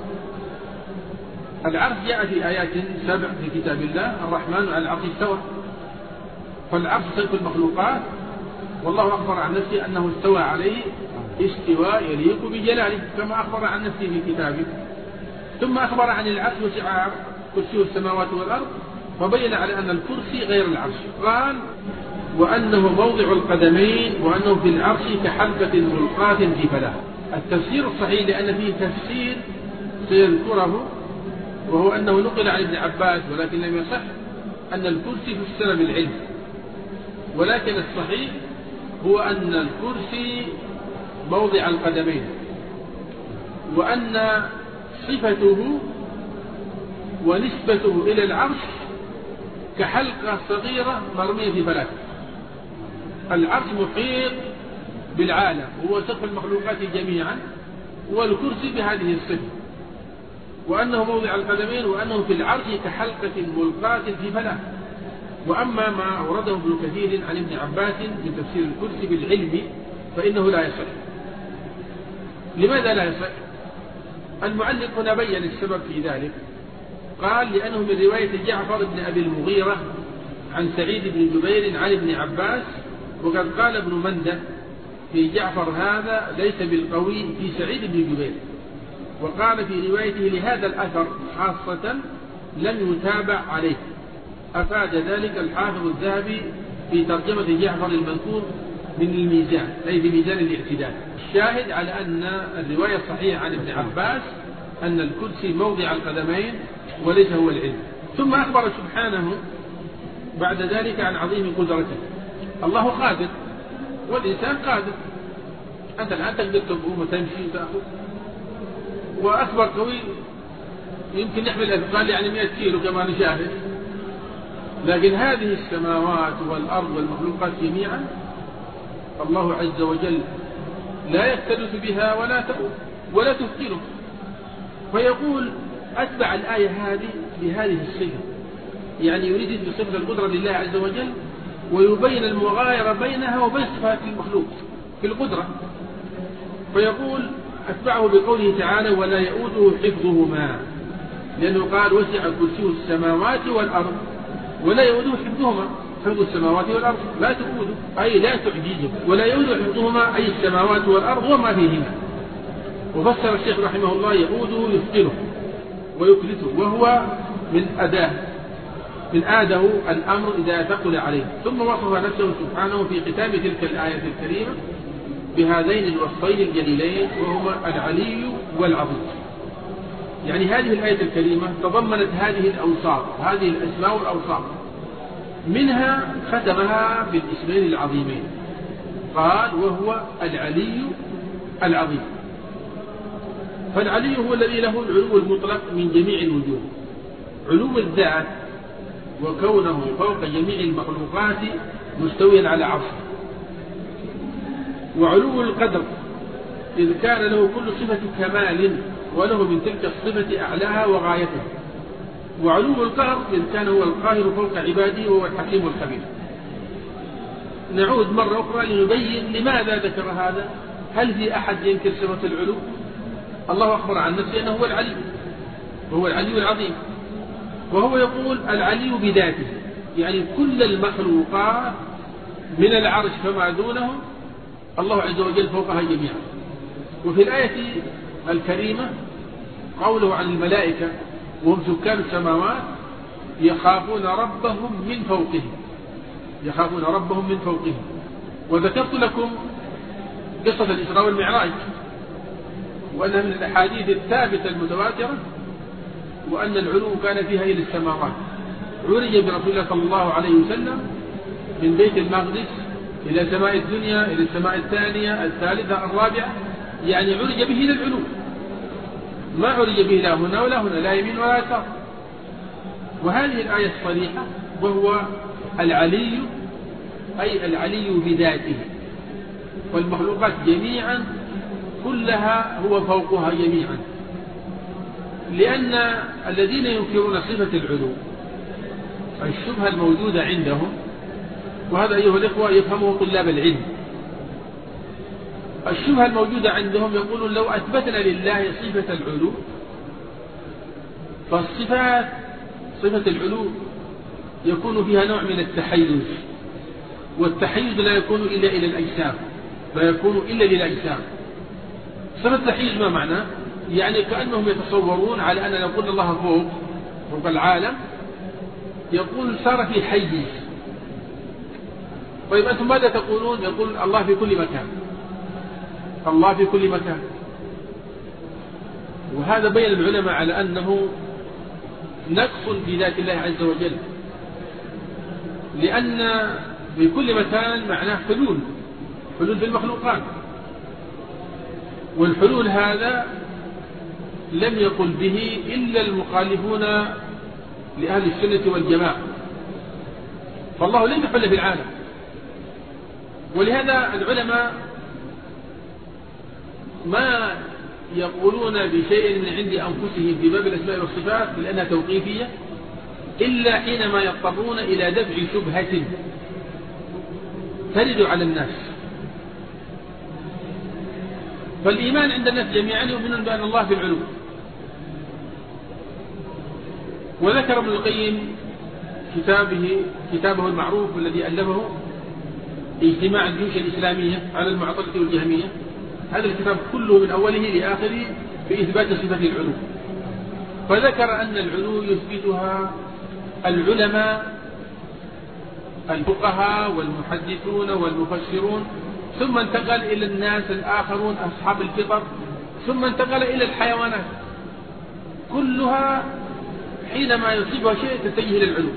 العرش جاء في آيات 7 في كتاب الله: الرحمن على العرش استوى. فالعرش سيف المخلوقات، والله أخبر عن نفسه أنه استوى عليه استواء يليق بجلاله كما أخبر عن نفسه في كتابه. ثم أخبر عن العرش وسع كرسيه السماوات والأرض، وبين على أن الكرسي غير العرش. قال: وأنه موضع القدمين، وأنه في العرش كحلقة ملقاة في فلاة. التفسير الصحيح لأن فيه تفسير سيذكره، وهو أنه نقل عن ابن عباس ولكن لم يصح أن الكرسي فسر بالعلم، ولكن الصحيح هو أن الكرسي موضع القدمين، وأن صفته ونسبته إلى العرش كحلقة صغيرة مرمية في فلاة. العرش محيط بالعالم، هو سقف المخلوقات جميعا، والكرسي بهذه الصفة، وأنه موضع القدمين، وأنه في العرش كحلقة ملقاة في فلاة. وأما ما أورده ابن كثير عن ابن عباس من تفسير الكرسي بالعلم فإنه لا يصح. لماذا لا يصح؟ المعلق هنا بين السبب في ذلك. قال: لأنه من رواية جعفر بن أبي المغيرة عن سعيد بن جبير عن ابن عباس، وقد قال ابن منده في جعفر هذا ليس بالقوي في سعيد بن جبير، وقال في روايته لهذا الأثر خاصة لم يتابع عليه. أفاد ذلك الحافظ الذهبي في ترجمة جعفر المنكور من الميزان، أي بميزان الاعتدال. الشاهد على أن الرواية الصحيحة عن ابن عباس أن الكرسي موضع القدمين وليس هو العلم. ثم أخبر سبحانه بعد ذلك عن عظيم قدرته. الله قادر والإنسان قادر. أنت الآن تقدر تقوم وتمشي وتأخذ، وأكبر قوي يمكن يحمل أثقال يعني 100 كيلو كما نشاهد، لكن هذه السماوات والأرض والمخلوقات جميعا الله عز وجل لا يختلف بها ولا تثقله. فيقول أتبع الآية هذه بهذه الصفة، يعني يريد بصفة القدرة لله عز وجل، ويبين المغايرة بينها وبين صفات المخلوق في القدرة. فيقول أتبعه بقوله تعالى: ولا يؤوده حفظهما، لأنه قال: وسع كرسيه السماوات والأرض، ولا يؤوده حفظهما. حفظ السماوات والأرض لا تؤوده أي لا تعجزه، ولا يؤوده حفظهما أي السماوات والأرض وما فيهما. وفسر الشيخ رحمه الله: يؤوده يثقله ويكلته، وهو من آده الأمر إذا ثقل عليه. ثم وصف نفسه سبحانه في ختام تلك الآية الكريمة بهذين الوصفين الجليلين، وهما العلي والعظيم. يعني هذه الآية الكريمة تضمنت هذه الأوصاف، هذه الأسماء والأوصاف، منها ختمها بالاسمين العظيمين، قال وهو العلي العظيم. فالعلي هو الذي له العلو المطلق من جميع الوجوه، علو الذات وكونه فوق جميع المخلوقات مستويا على عرشه، وعلو القدر إذ كان له كل صفة كمال وله من تلك الصفة أعلاها وغايتها، وعلو القهر إذ كان هو القاهر فوق عباده وهو الحكيم الخبير. نعود مرة أخرى لنبين لماذا ذكر هذا. هل في أحد ينكر صفة العلو؟ الله أخبر عن نفسه أنه هو العلي، وهو العلي العظيم، وهو يقول العلي بذاته، يعني كل المخلوقات من العرش فما دونه الله عز وجل فوقها جميعا. وفي الآية الكريمة قوله عن الملائكة وهم سكان السماوات يخافون ربهم من فوقهم، يخافون ربهم من فوقهم. وذكرت لكم قصة الإسراء والمعراج، وأنها من الأحاديث الثابتة المتواترة، وأن العلو كان فيها إلى السماوات. عرج برسول الله صلى الله عليه وسلم من بيت المقدس إلى سماء الدنيا، إلى السماء الثانية الثالثة الرابعة، يعني عرج به إلى العلو، ما عرج به لا هنا ولا هنا، لا يمين ولا يسار. وهذه الآية الصريحة وهو العلي، أي العلي بذاته، والمخلوقات جميعا كلها هو فوقها جميعا. لأن الذين ينكرون صفة العلو الشبهة الموجودة عندهم، وهذا أيها الإخوة يفهمه طلاب العلم، الشبهة الموجودة عندهم يقولون لو أثبتنا لله صفة العلو فالصفات صفة العلو يكون فيها نوع من التحيز، والتحيز لا يكون إلا إلى الأجسام، لا يكون إلا للأجسام. صفة التحيز ما معناه؟ يعني كأنهم يتصورون على أن نقول الله فوق العالم، يقول صار في حيز. طيب أنتم ماذا تقولون؟ يقول الله في كل مكان، الله في كل مكان. وهذا بين العلماء على أنه نقص في ذات الله عز وجل، لأن في كل مكان معناه حلول في المخلوقات، والحلول هذا لم يقل به إلا المخالفون لأهل السنة والجماعة، فالله لم يحل في العالم. ولهذا العلماء ما يقولون بشيء من عند أنفسهم في باب الأسماء والصفات لأنها توقيفية إلا حينما يضطرون إلى دفع شبهة ترد على الناس. فالإيمان عند الناس جميعا يؤمنون بأن الله في العلو. وذكر ابن القيم كتابه المعروف الذي ألفه اجتماع الجيوش الإسلامية على المعطلة والجهمية، هذا الكتاب كله من أوله لآخره في إثبات صفة العلو. فذكر أن العلو يثبتها العلماء الفقهاء والمحدثون والمفسرون، ثم انتقل إلى الناس الآخرون أصحاب الفطر، ثم انتقل إلى الحيوانات، كلها حينما يصيبها شيء تتجه إلى العلو.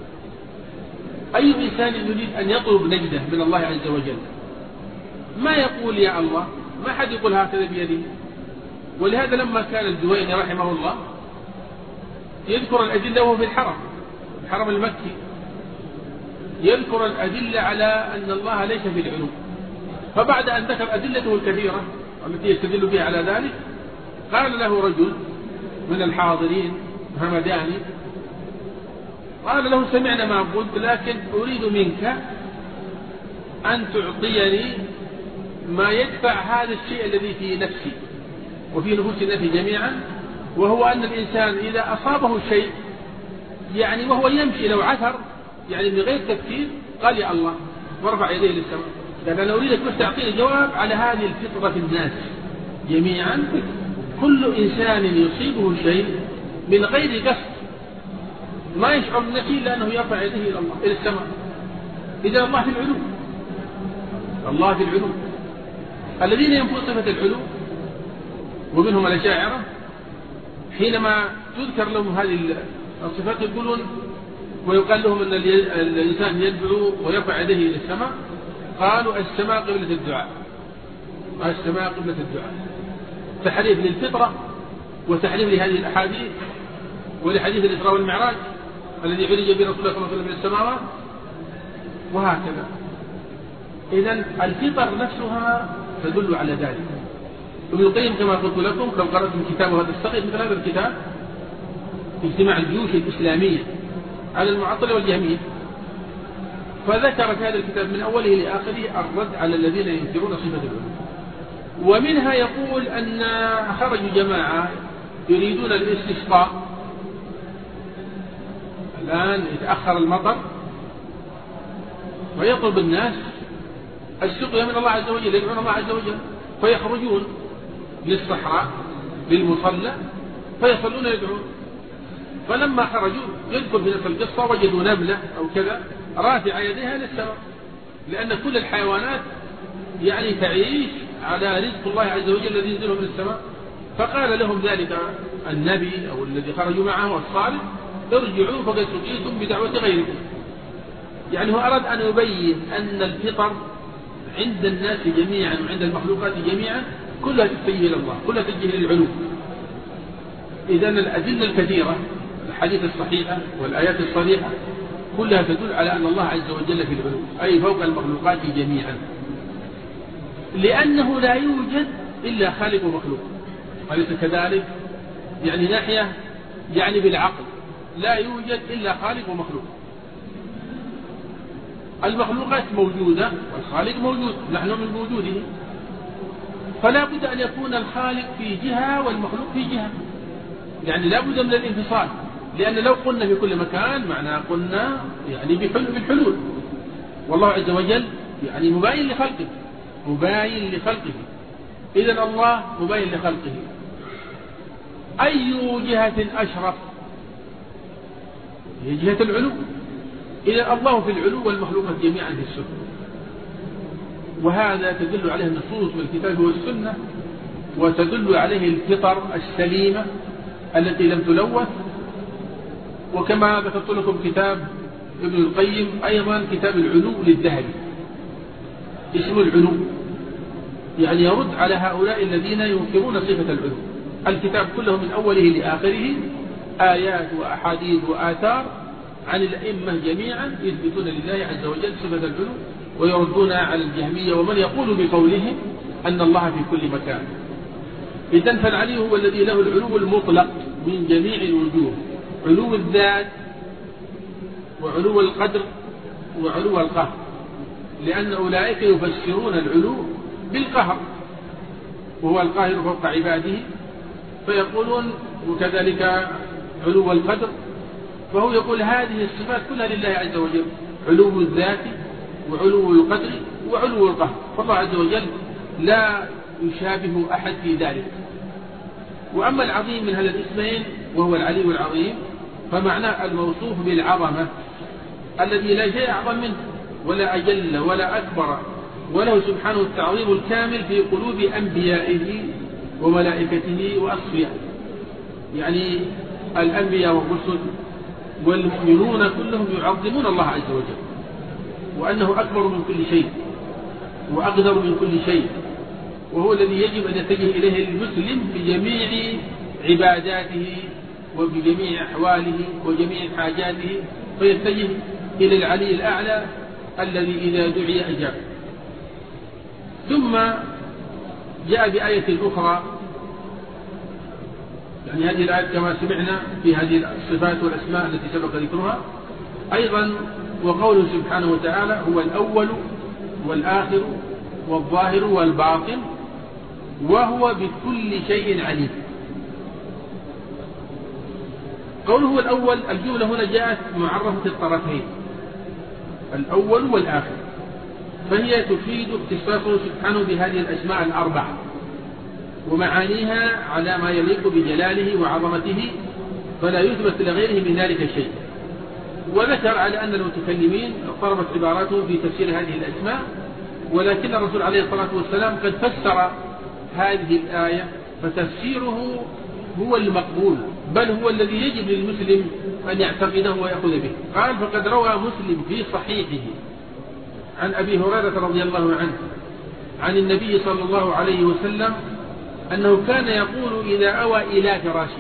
أي إنسان يريد أن يطلب نجدة من الله عز وجل ما يقول يا الله، ما حد يقول هكذا بيده. ولهذا لما كان الجويني رحمه الله يذكر الأدلة وهو في الحرم المكي، يذكر الأدلة على أن الله ليس في العلو، فبعد أن ذكر أدلته الكثيرة التي يستدل بها على ذلك قال له رجل من الحاضرين همداني، قال له سمعنا ما قلت لكن أريد منك أن تعطيني ما يدفع هذا الشيء الذي في نفسي وفي نفوس الناس جميعا، وهو أن الإنسان إذا أصابه شيء يعني وهو يمشي لو عثر يعني من غير تفكير قال يا الله ورفع يديه للسماء. لأن أنا أريدك بس تعطيني جواب على هذه الفطرة في الناس جميعا، كل إنسان يصيبه شيء من غير قصد ما يشعر بنفسه لأنه يرفع يديه إلى الله إلى السماء. إذا الله في العلو، الله في العلو. الذين ينفون صفة العلو ومنهم الأشاعرة حينما تذكر لهم هذه الصفات يقولون ويقال لهم أن الإنسان يدعو ويرفع يديه إلى السماء، قالوا السماء قبلة الدعاء، السماء قبلة الدعاء، تحريف للفطرة وتحريف لهذه الأحاديث ولحديث الإسراء والمعراج الذي عرج به رسول الله صلى الله عليه وسلم من السماوات وهكذا. إذن الفطر نفسها تدل على ذلك. ابن القيم كما قلت لكم لو قرأتم كتابه هذا الصغير مثل هذا الكتاب اجتماع الجيوش الإسلامية على المعطلة والجهمية، فذكر في هذا الكتاب من أوله لآخره الرد على الذين ينكرون صفة العلو. ومنها يقول أن خرجوا جماعة يريدون الاستسقاء، الآن يتأخر المطر ويطلب الناس السقيا من الله عز وجل، يدعون الله عز وجل، فيخرجون للصحراء للمصلى فيصلون يدعون. فلما خرجوا يذكر في نفس القصة وجدوا نملة أو كذا رافعة يديها للسماء، لأن كل الحيوانات يعني تعيش على رزق الله عز وجل الذي ينزله من السماء. فقال لهم ذلك النبي أو الذي خرجوا معه الصالح ارجعوا فقد سقيتم بدعوة غيركم. يعني هو أراد أن يبين أن الفطر عند الناس جميعا وعند المخلوقات جميعا كلها تتجه إلى الله، كلها تتجه للعلو. إذن الأدلة الكثيرة الحديث الصحيحة والآيات الصريحة كلها تدل على أن الله عز وجل في العلو، أي فوق المخلوقات جميعا، لأنه لا يوجد إلا خالق ومخلوق، أليس كذلك؟ يعني ناحية يعني بالعقل لا يوجد إلا خالق ومخلوق. المخلوقات موجودة والخالق موجود، نحن من موجوده، فلا بد أن يكون الخالق في جهة والمخلوق في جهة، يعني لا بد من الانفصال، لأن لو قلنا في كل مكان معناه قلنا يعني بالحلول، والله عز وجل يعني مباين لخلقه، مباين لخلقه. إذن الله مباين لخلقه، أي جهة أشرف؟ هي جهة العلو. إذا الله في العلو والمخلوقات جميعا في السفل، وهذا تدل عليه النصوص والكتاب والسنة، وتدل عليه الفطر السليمة التي لم تلوث. وكما ذكرت لكم كتاب ابن القيم أيضا كتاب العلو للذهبي اسمه العلو، يعني يرد على هؤلاء الذين ينكرون صفة العلو. الكتاب كله من أوله لآخره آيات وأحاديث وآثار عن الأئمة جميعا يثبتون لله عز وجل صفة العلو، ويردون على الجهمية ومن يقول بقولهم أن الله في كل مكان. إذن فالعلي هو الذي له العلو المطلق من جميع الوجوه، علو الذات وعلو القدر وعلو القهر، لأن أولئك يفسرون العلو بالقهر وهو القاهر فوق عباده، فيقولون وكذلك علو القدر، فهو يقول هذه الصفات كلها لله عز وجل، علو الذات وعلو القدر وعلو القهر، فالله عز وجل لا يشابه أحد في ذلك. وأما العظيم من هذا الاسمين وهو العلي العظيم فمعناه الموصوف بالعظمة الذي لا شيء أعظم منه ولا أجل ولا أكبر، وله سبحانه التعظيم الكامل في قلوب أنبيائه وملائكته وأصفيائه، يعني الأنبياء والرسل والمؤمنون كلهم يعظمون الله عز وجل، وأنه أكبر من كل شيء وأقدر من كل شيء، وهو الذي يجب أن يتجه إليه المسلم بجميع عباداته وبجميع أحواله وجميع حاجاته، فيتجه إلى العلي الأعلى الذي إذا دعي أجاب. ثم جاء بآية أخرى، يعني هذه الآية كما سمعنا في هذه الصفات والأسماء التي سبق ذكرها أيضا، وقوله سبحانه وتعالى هو الأول والآخر والظاهر والباطن وهو بكل شيء عليم. قوله هو الأول، الجملة هنا جاءت معرفة الطرفين الأول والآخر، فهي تفيد اختصاصه سبحانه بهذه الأسماء الأربعة ومعانيها على ما يليق بجلاله وعظمته، فلا يثبت لغيره من ذلك شيء. وذكر على أن المتكلمين اضطربت عباراتهم في تفسير هذه الأسماء، ولكن الرسول عليه الصلاة والسلام قد فسر هذه الآية، فتفسيره هو المقبول، بل هو الذي يجب للمسلم أن يعتقده ويأخذ به. قال: فقد روى مسلم في صحيحه عن أبي هريرة رضي الله عنه عن النبي صلى الله عليه وسلم أنه كان يقول إذا أوى إلى فراشه،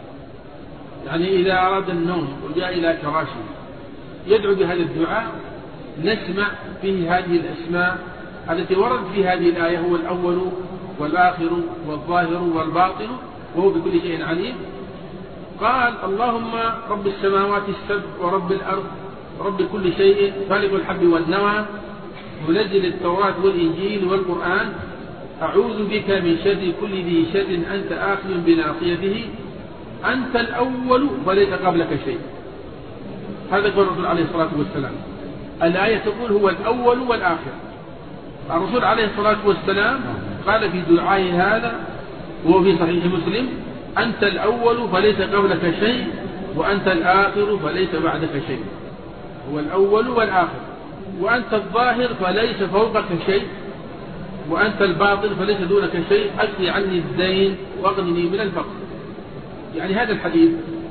يعني إذا أراد النوم وجاء إلى فراشه، يدعو بهذا الدعاء. نسمع فيه هذه الأسماء التي ورد في هذه الآية: هو الأول والآخر والظاهر والباطن وهو بكل شيء عليم. قال: اللهم رب السماوات السبع ورب الأرض رب كل شيء فالق الحب والنوى منزل التوراة والإنجيل والقرآن، أعوذ بك من شر كل ذي شر أنت آخذ بناصيته، أنت الأول وليس قبلك شيء. هذا قول الرسول عليه الصلاة والسلام. الآية تقول هو الأول والآخر. الرسول عليه الصلاة والسلام قال في دعائه هذا وهو في صحيح مسلم: أنت الأول فليس قبلك شيء، وأنت الآخر فليس بعدك شيء. هو الأول والآخر، وأنت الظاهر فليس فوقك شيء، وأنت الباطن فليس دونك شيء، أقضي عني الدين وأغنني من الفقر. يعني هذا الحديث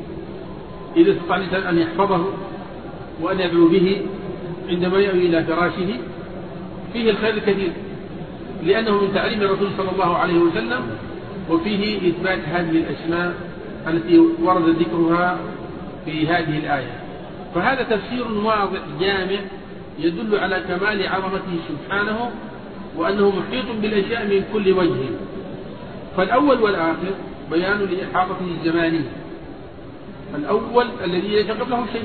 إذا استطاع الإنسان أن يحفظه وأن يدعو به عندما يأوي إلى فراشه فيه الخير الكثير، لأنه من تعليم الرسول صلى الله عليه وسلم، وفيه إثبات هذه الأسماء التي ورد ذكرها في هذه الآية. فهذا تفسير واضح جامع يدل على كمال عظمته سبحانه، وأنه محيط بالأشياء من كل وجه. فالأول والآخر بيان لإحاطته الزمانية، الأول الذي ليس قبله شيء،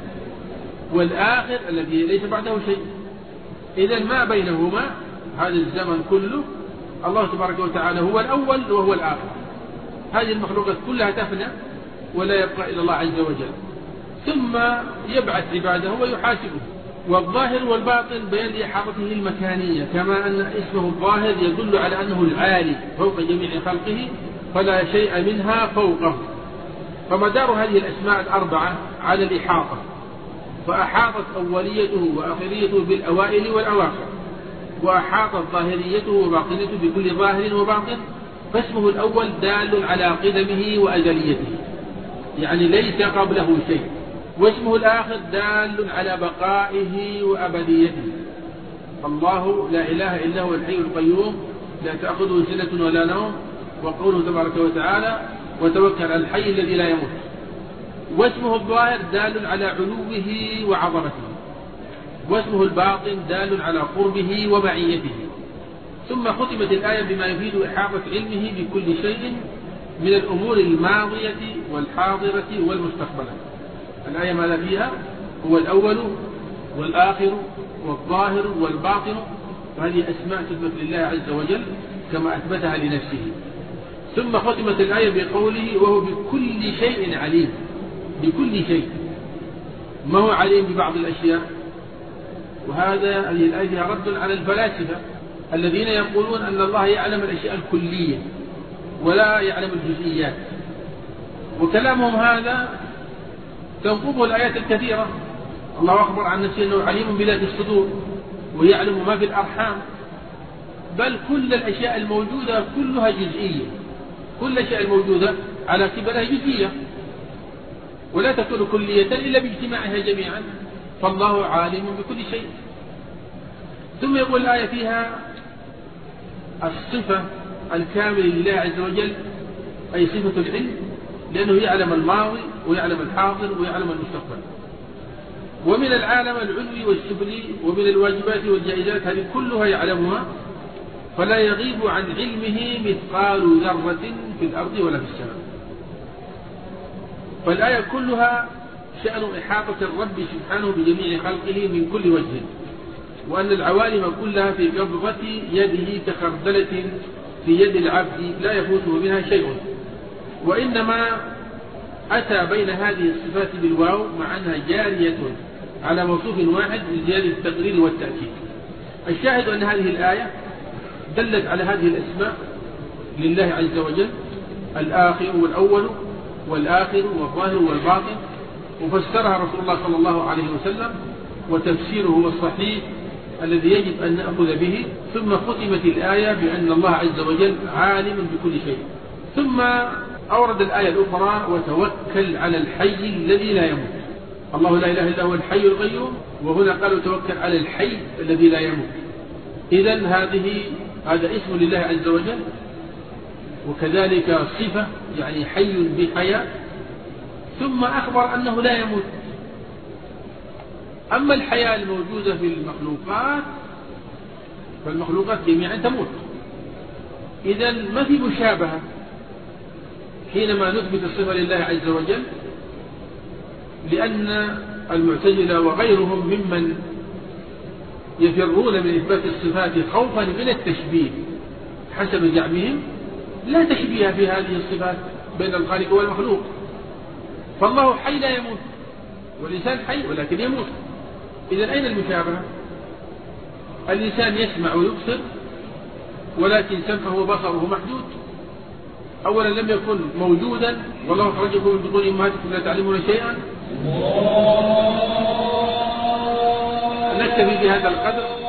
والآخر الذي ليس بعده شيء. إذا ما بينهما هذا الزمن كله الله تبارك وتعالى هو الأول وهو الآخر. هذه المخلوقات كلها تفنى ولا يبقى إلا الله عز وجل، ثم يبعث عباده ويحاسبه. والظاهر والباطن بيان لإحاطته المكانية، كما أن اسمه الظاهر يدل على أنه العالي فوق جميع خلقه فلا شيء منها فوقه. فمدار هذه الأسماء الأربعة على الإحاطة، فأحاطت أوليته وآخريته بالأوائل والأواخر، وأحاطت ظاهريته وباطنيته بكل ظاهر وباطن. فاسمه الأول دال على قدمه وأزليته، يعني ليس قبله شيء، واسمه الآخر دال على بقائه وأبديته. الله لا إله إلا هو الحي القيوم لا تأخذه سنة ولا نوم، وقوله تبارك وتعالى: وتوكل على الحي الذي لا يموت. واسمه الظاهر دال على علوه وعظمته، واسمه الباطن دال على قربه ومعيته. ثم ختمت الآية بما يفيد إحاطة علمه بكل شيء من الأمور الماضية والحاضرة والمستقبلة. الآية ماذا فيها؟ هو الأول والآخر والظاهر والباطن، وهذه أسماء تثبت لله عز وجل كما أثبتها لنفسه. ثم ختمت الآية بقوله: وهو بكل شيء عليم. بكل شيء، ما هو عليم ببعض الأشياء؟ وهذه الآية فيها رد على الفلاسفة الذين يقولون أن الله يعلم الأشياء الكلية ولا يعلم الجزئيات، وكلامهم هذا تنقضه الآيات الكثيرة. الله أخبر عن نفسه أنه عليم بذات الصدور ويعلم ما في الأرحام، بل كل الأشياء الموجودة كلها جزئية، كل الأشياء الموجودة على كبرها جزئية ولا تكون كلية إلا باجتماعها جميعا، فالله عالم بكل شيء. ثم يقول الآية فيها الصفة الكاملة لله عز وجل، أي صفة العلم، لأنه يعلم الماضي ويعلم الحاضر ويعلم المستقبل. ومن العالم العلوي والسفلي ومن الواجبات والجائزات هذه كلها يعلمها، فلا يغيب عن علمه مثقال ذرة في الأرض ولا في السماء. فالآية كلها شأن إحاطة الرب سبحانه بجميع خلقه من كل وجه، وأن العوالم كلها في قبضة يده كخردلة في يد العبد لا يفوته منها شيء. وإنما أتى بين هذه الصفات بالواو مع أنها جارية على موصوف واحد لزيادة التقرير والتأكيد. الشاهد أن هذه الآية دلت على هذه الأسماء لله عز وجل: الآخر والأول والآخر والظاهر والباطن، وفسرها رسول الله صلى الله عليه وسلم، وتفسيره هو الصحيح الذي يجب أن نأخذ به. ثم ختمت الآية بأن الله عز وجل عالم بكل شيء. ثم أورد الآية الأخرى وتوكل على الحي الذي لا يموت. الله لا إله إلا هو الحي القيوم، وهنا قالوا توكل على الحي الذي لا يموت. إذن هذا اسم لله عز وجل، وكذلك صفة يعني حي بحياة، ثم أخبر أنه لا يموت. أما الحياة الموجودة في المخلوقات فالمخلوقات جميعا تموت. إذن ما في مشابهة حينما نثبت الصفة لله عز وجل، لأن المعتزلة وغيرهم ممن يفرون من إثبات الصفات خوفا من التشبيه حسب زعمهم، لا تشبيه في هذه الصفات بين الخالق والمخلوق. فالله حي لا يموت، والإنسان حي ولكن يموت. إذن أين المشابهة؟ الإنسان يسمع ويبصر، ولكن سمعه وبصره محدود. أولا لم يكن موجودا، والله أخرجكم من بطون أمهاتكم لا تعلمون شيئا. نكتفي بهذا القدر.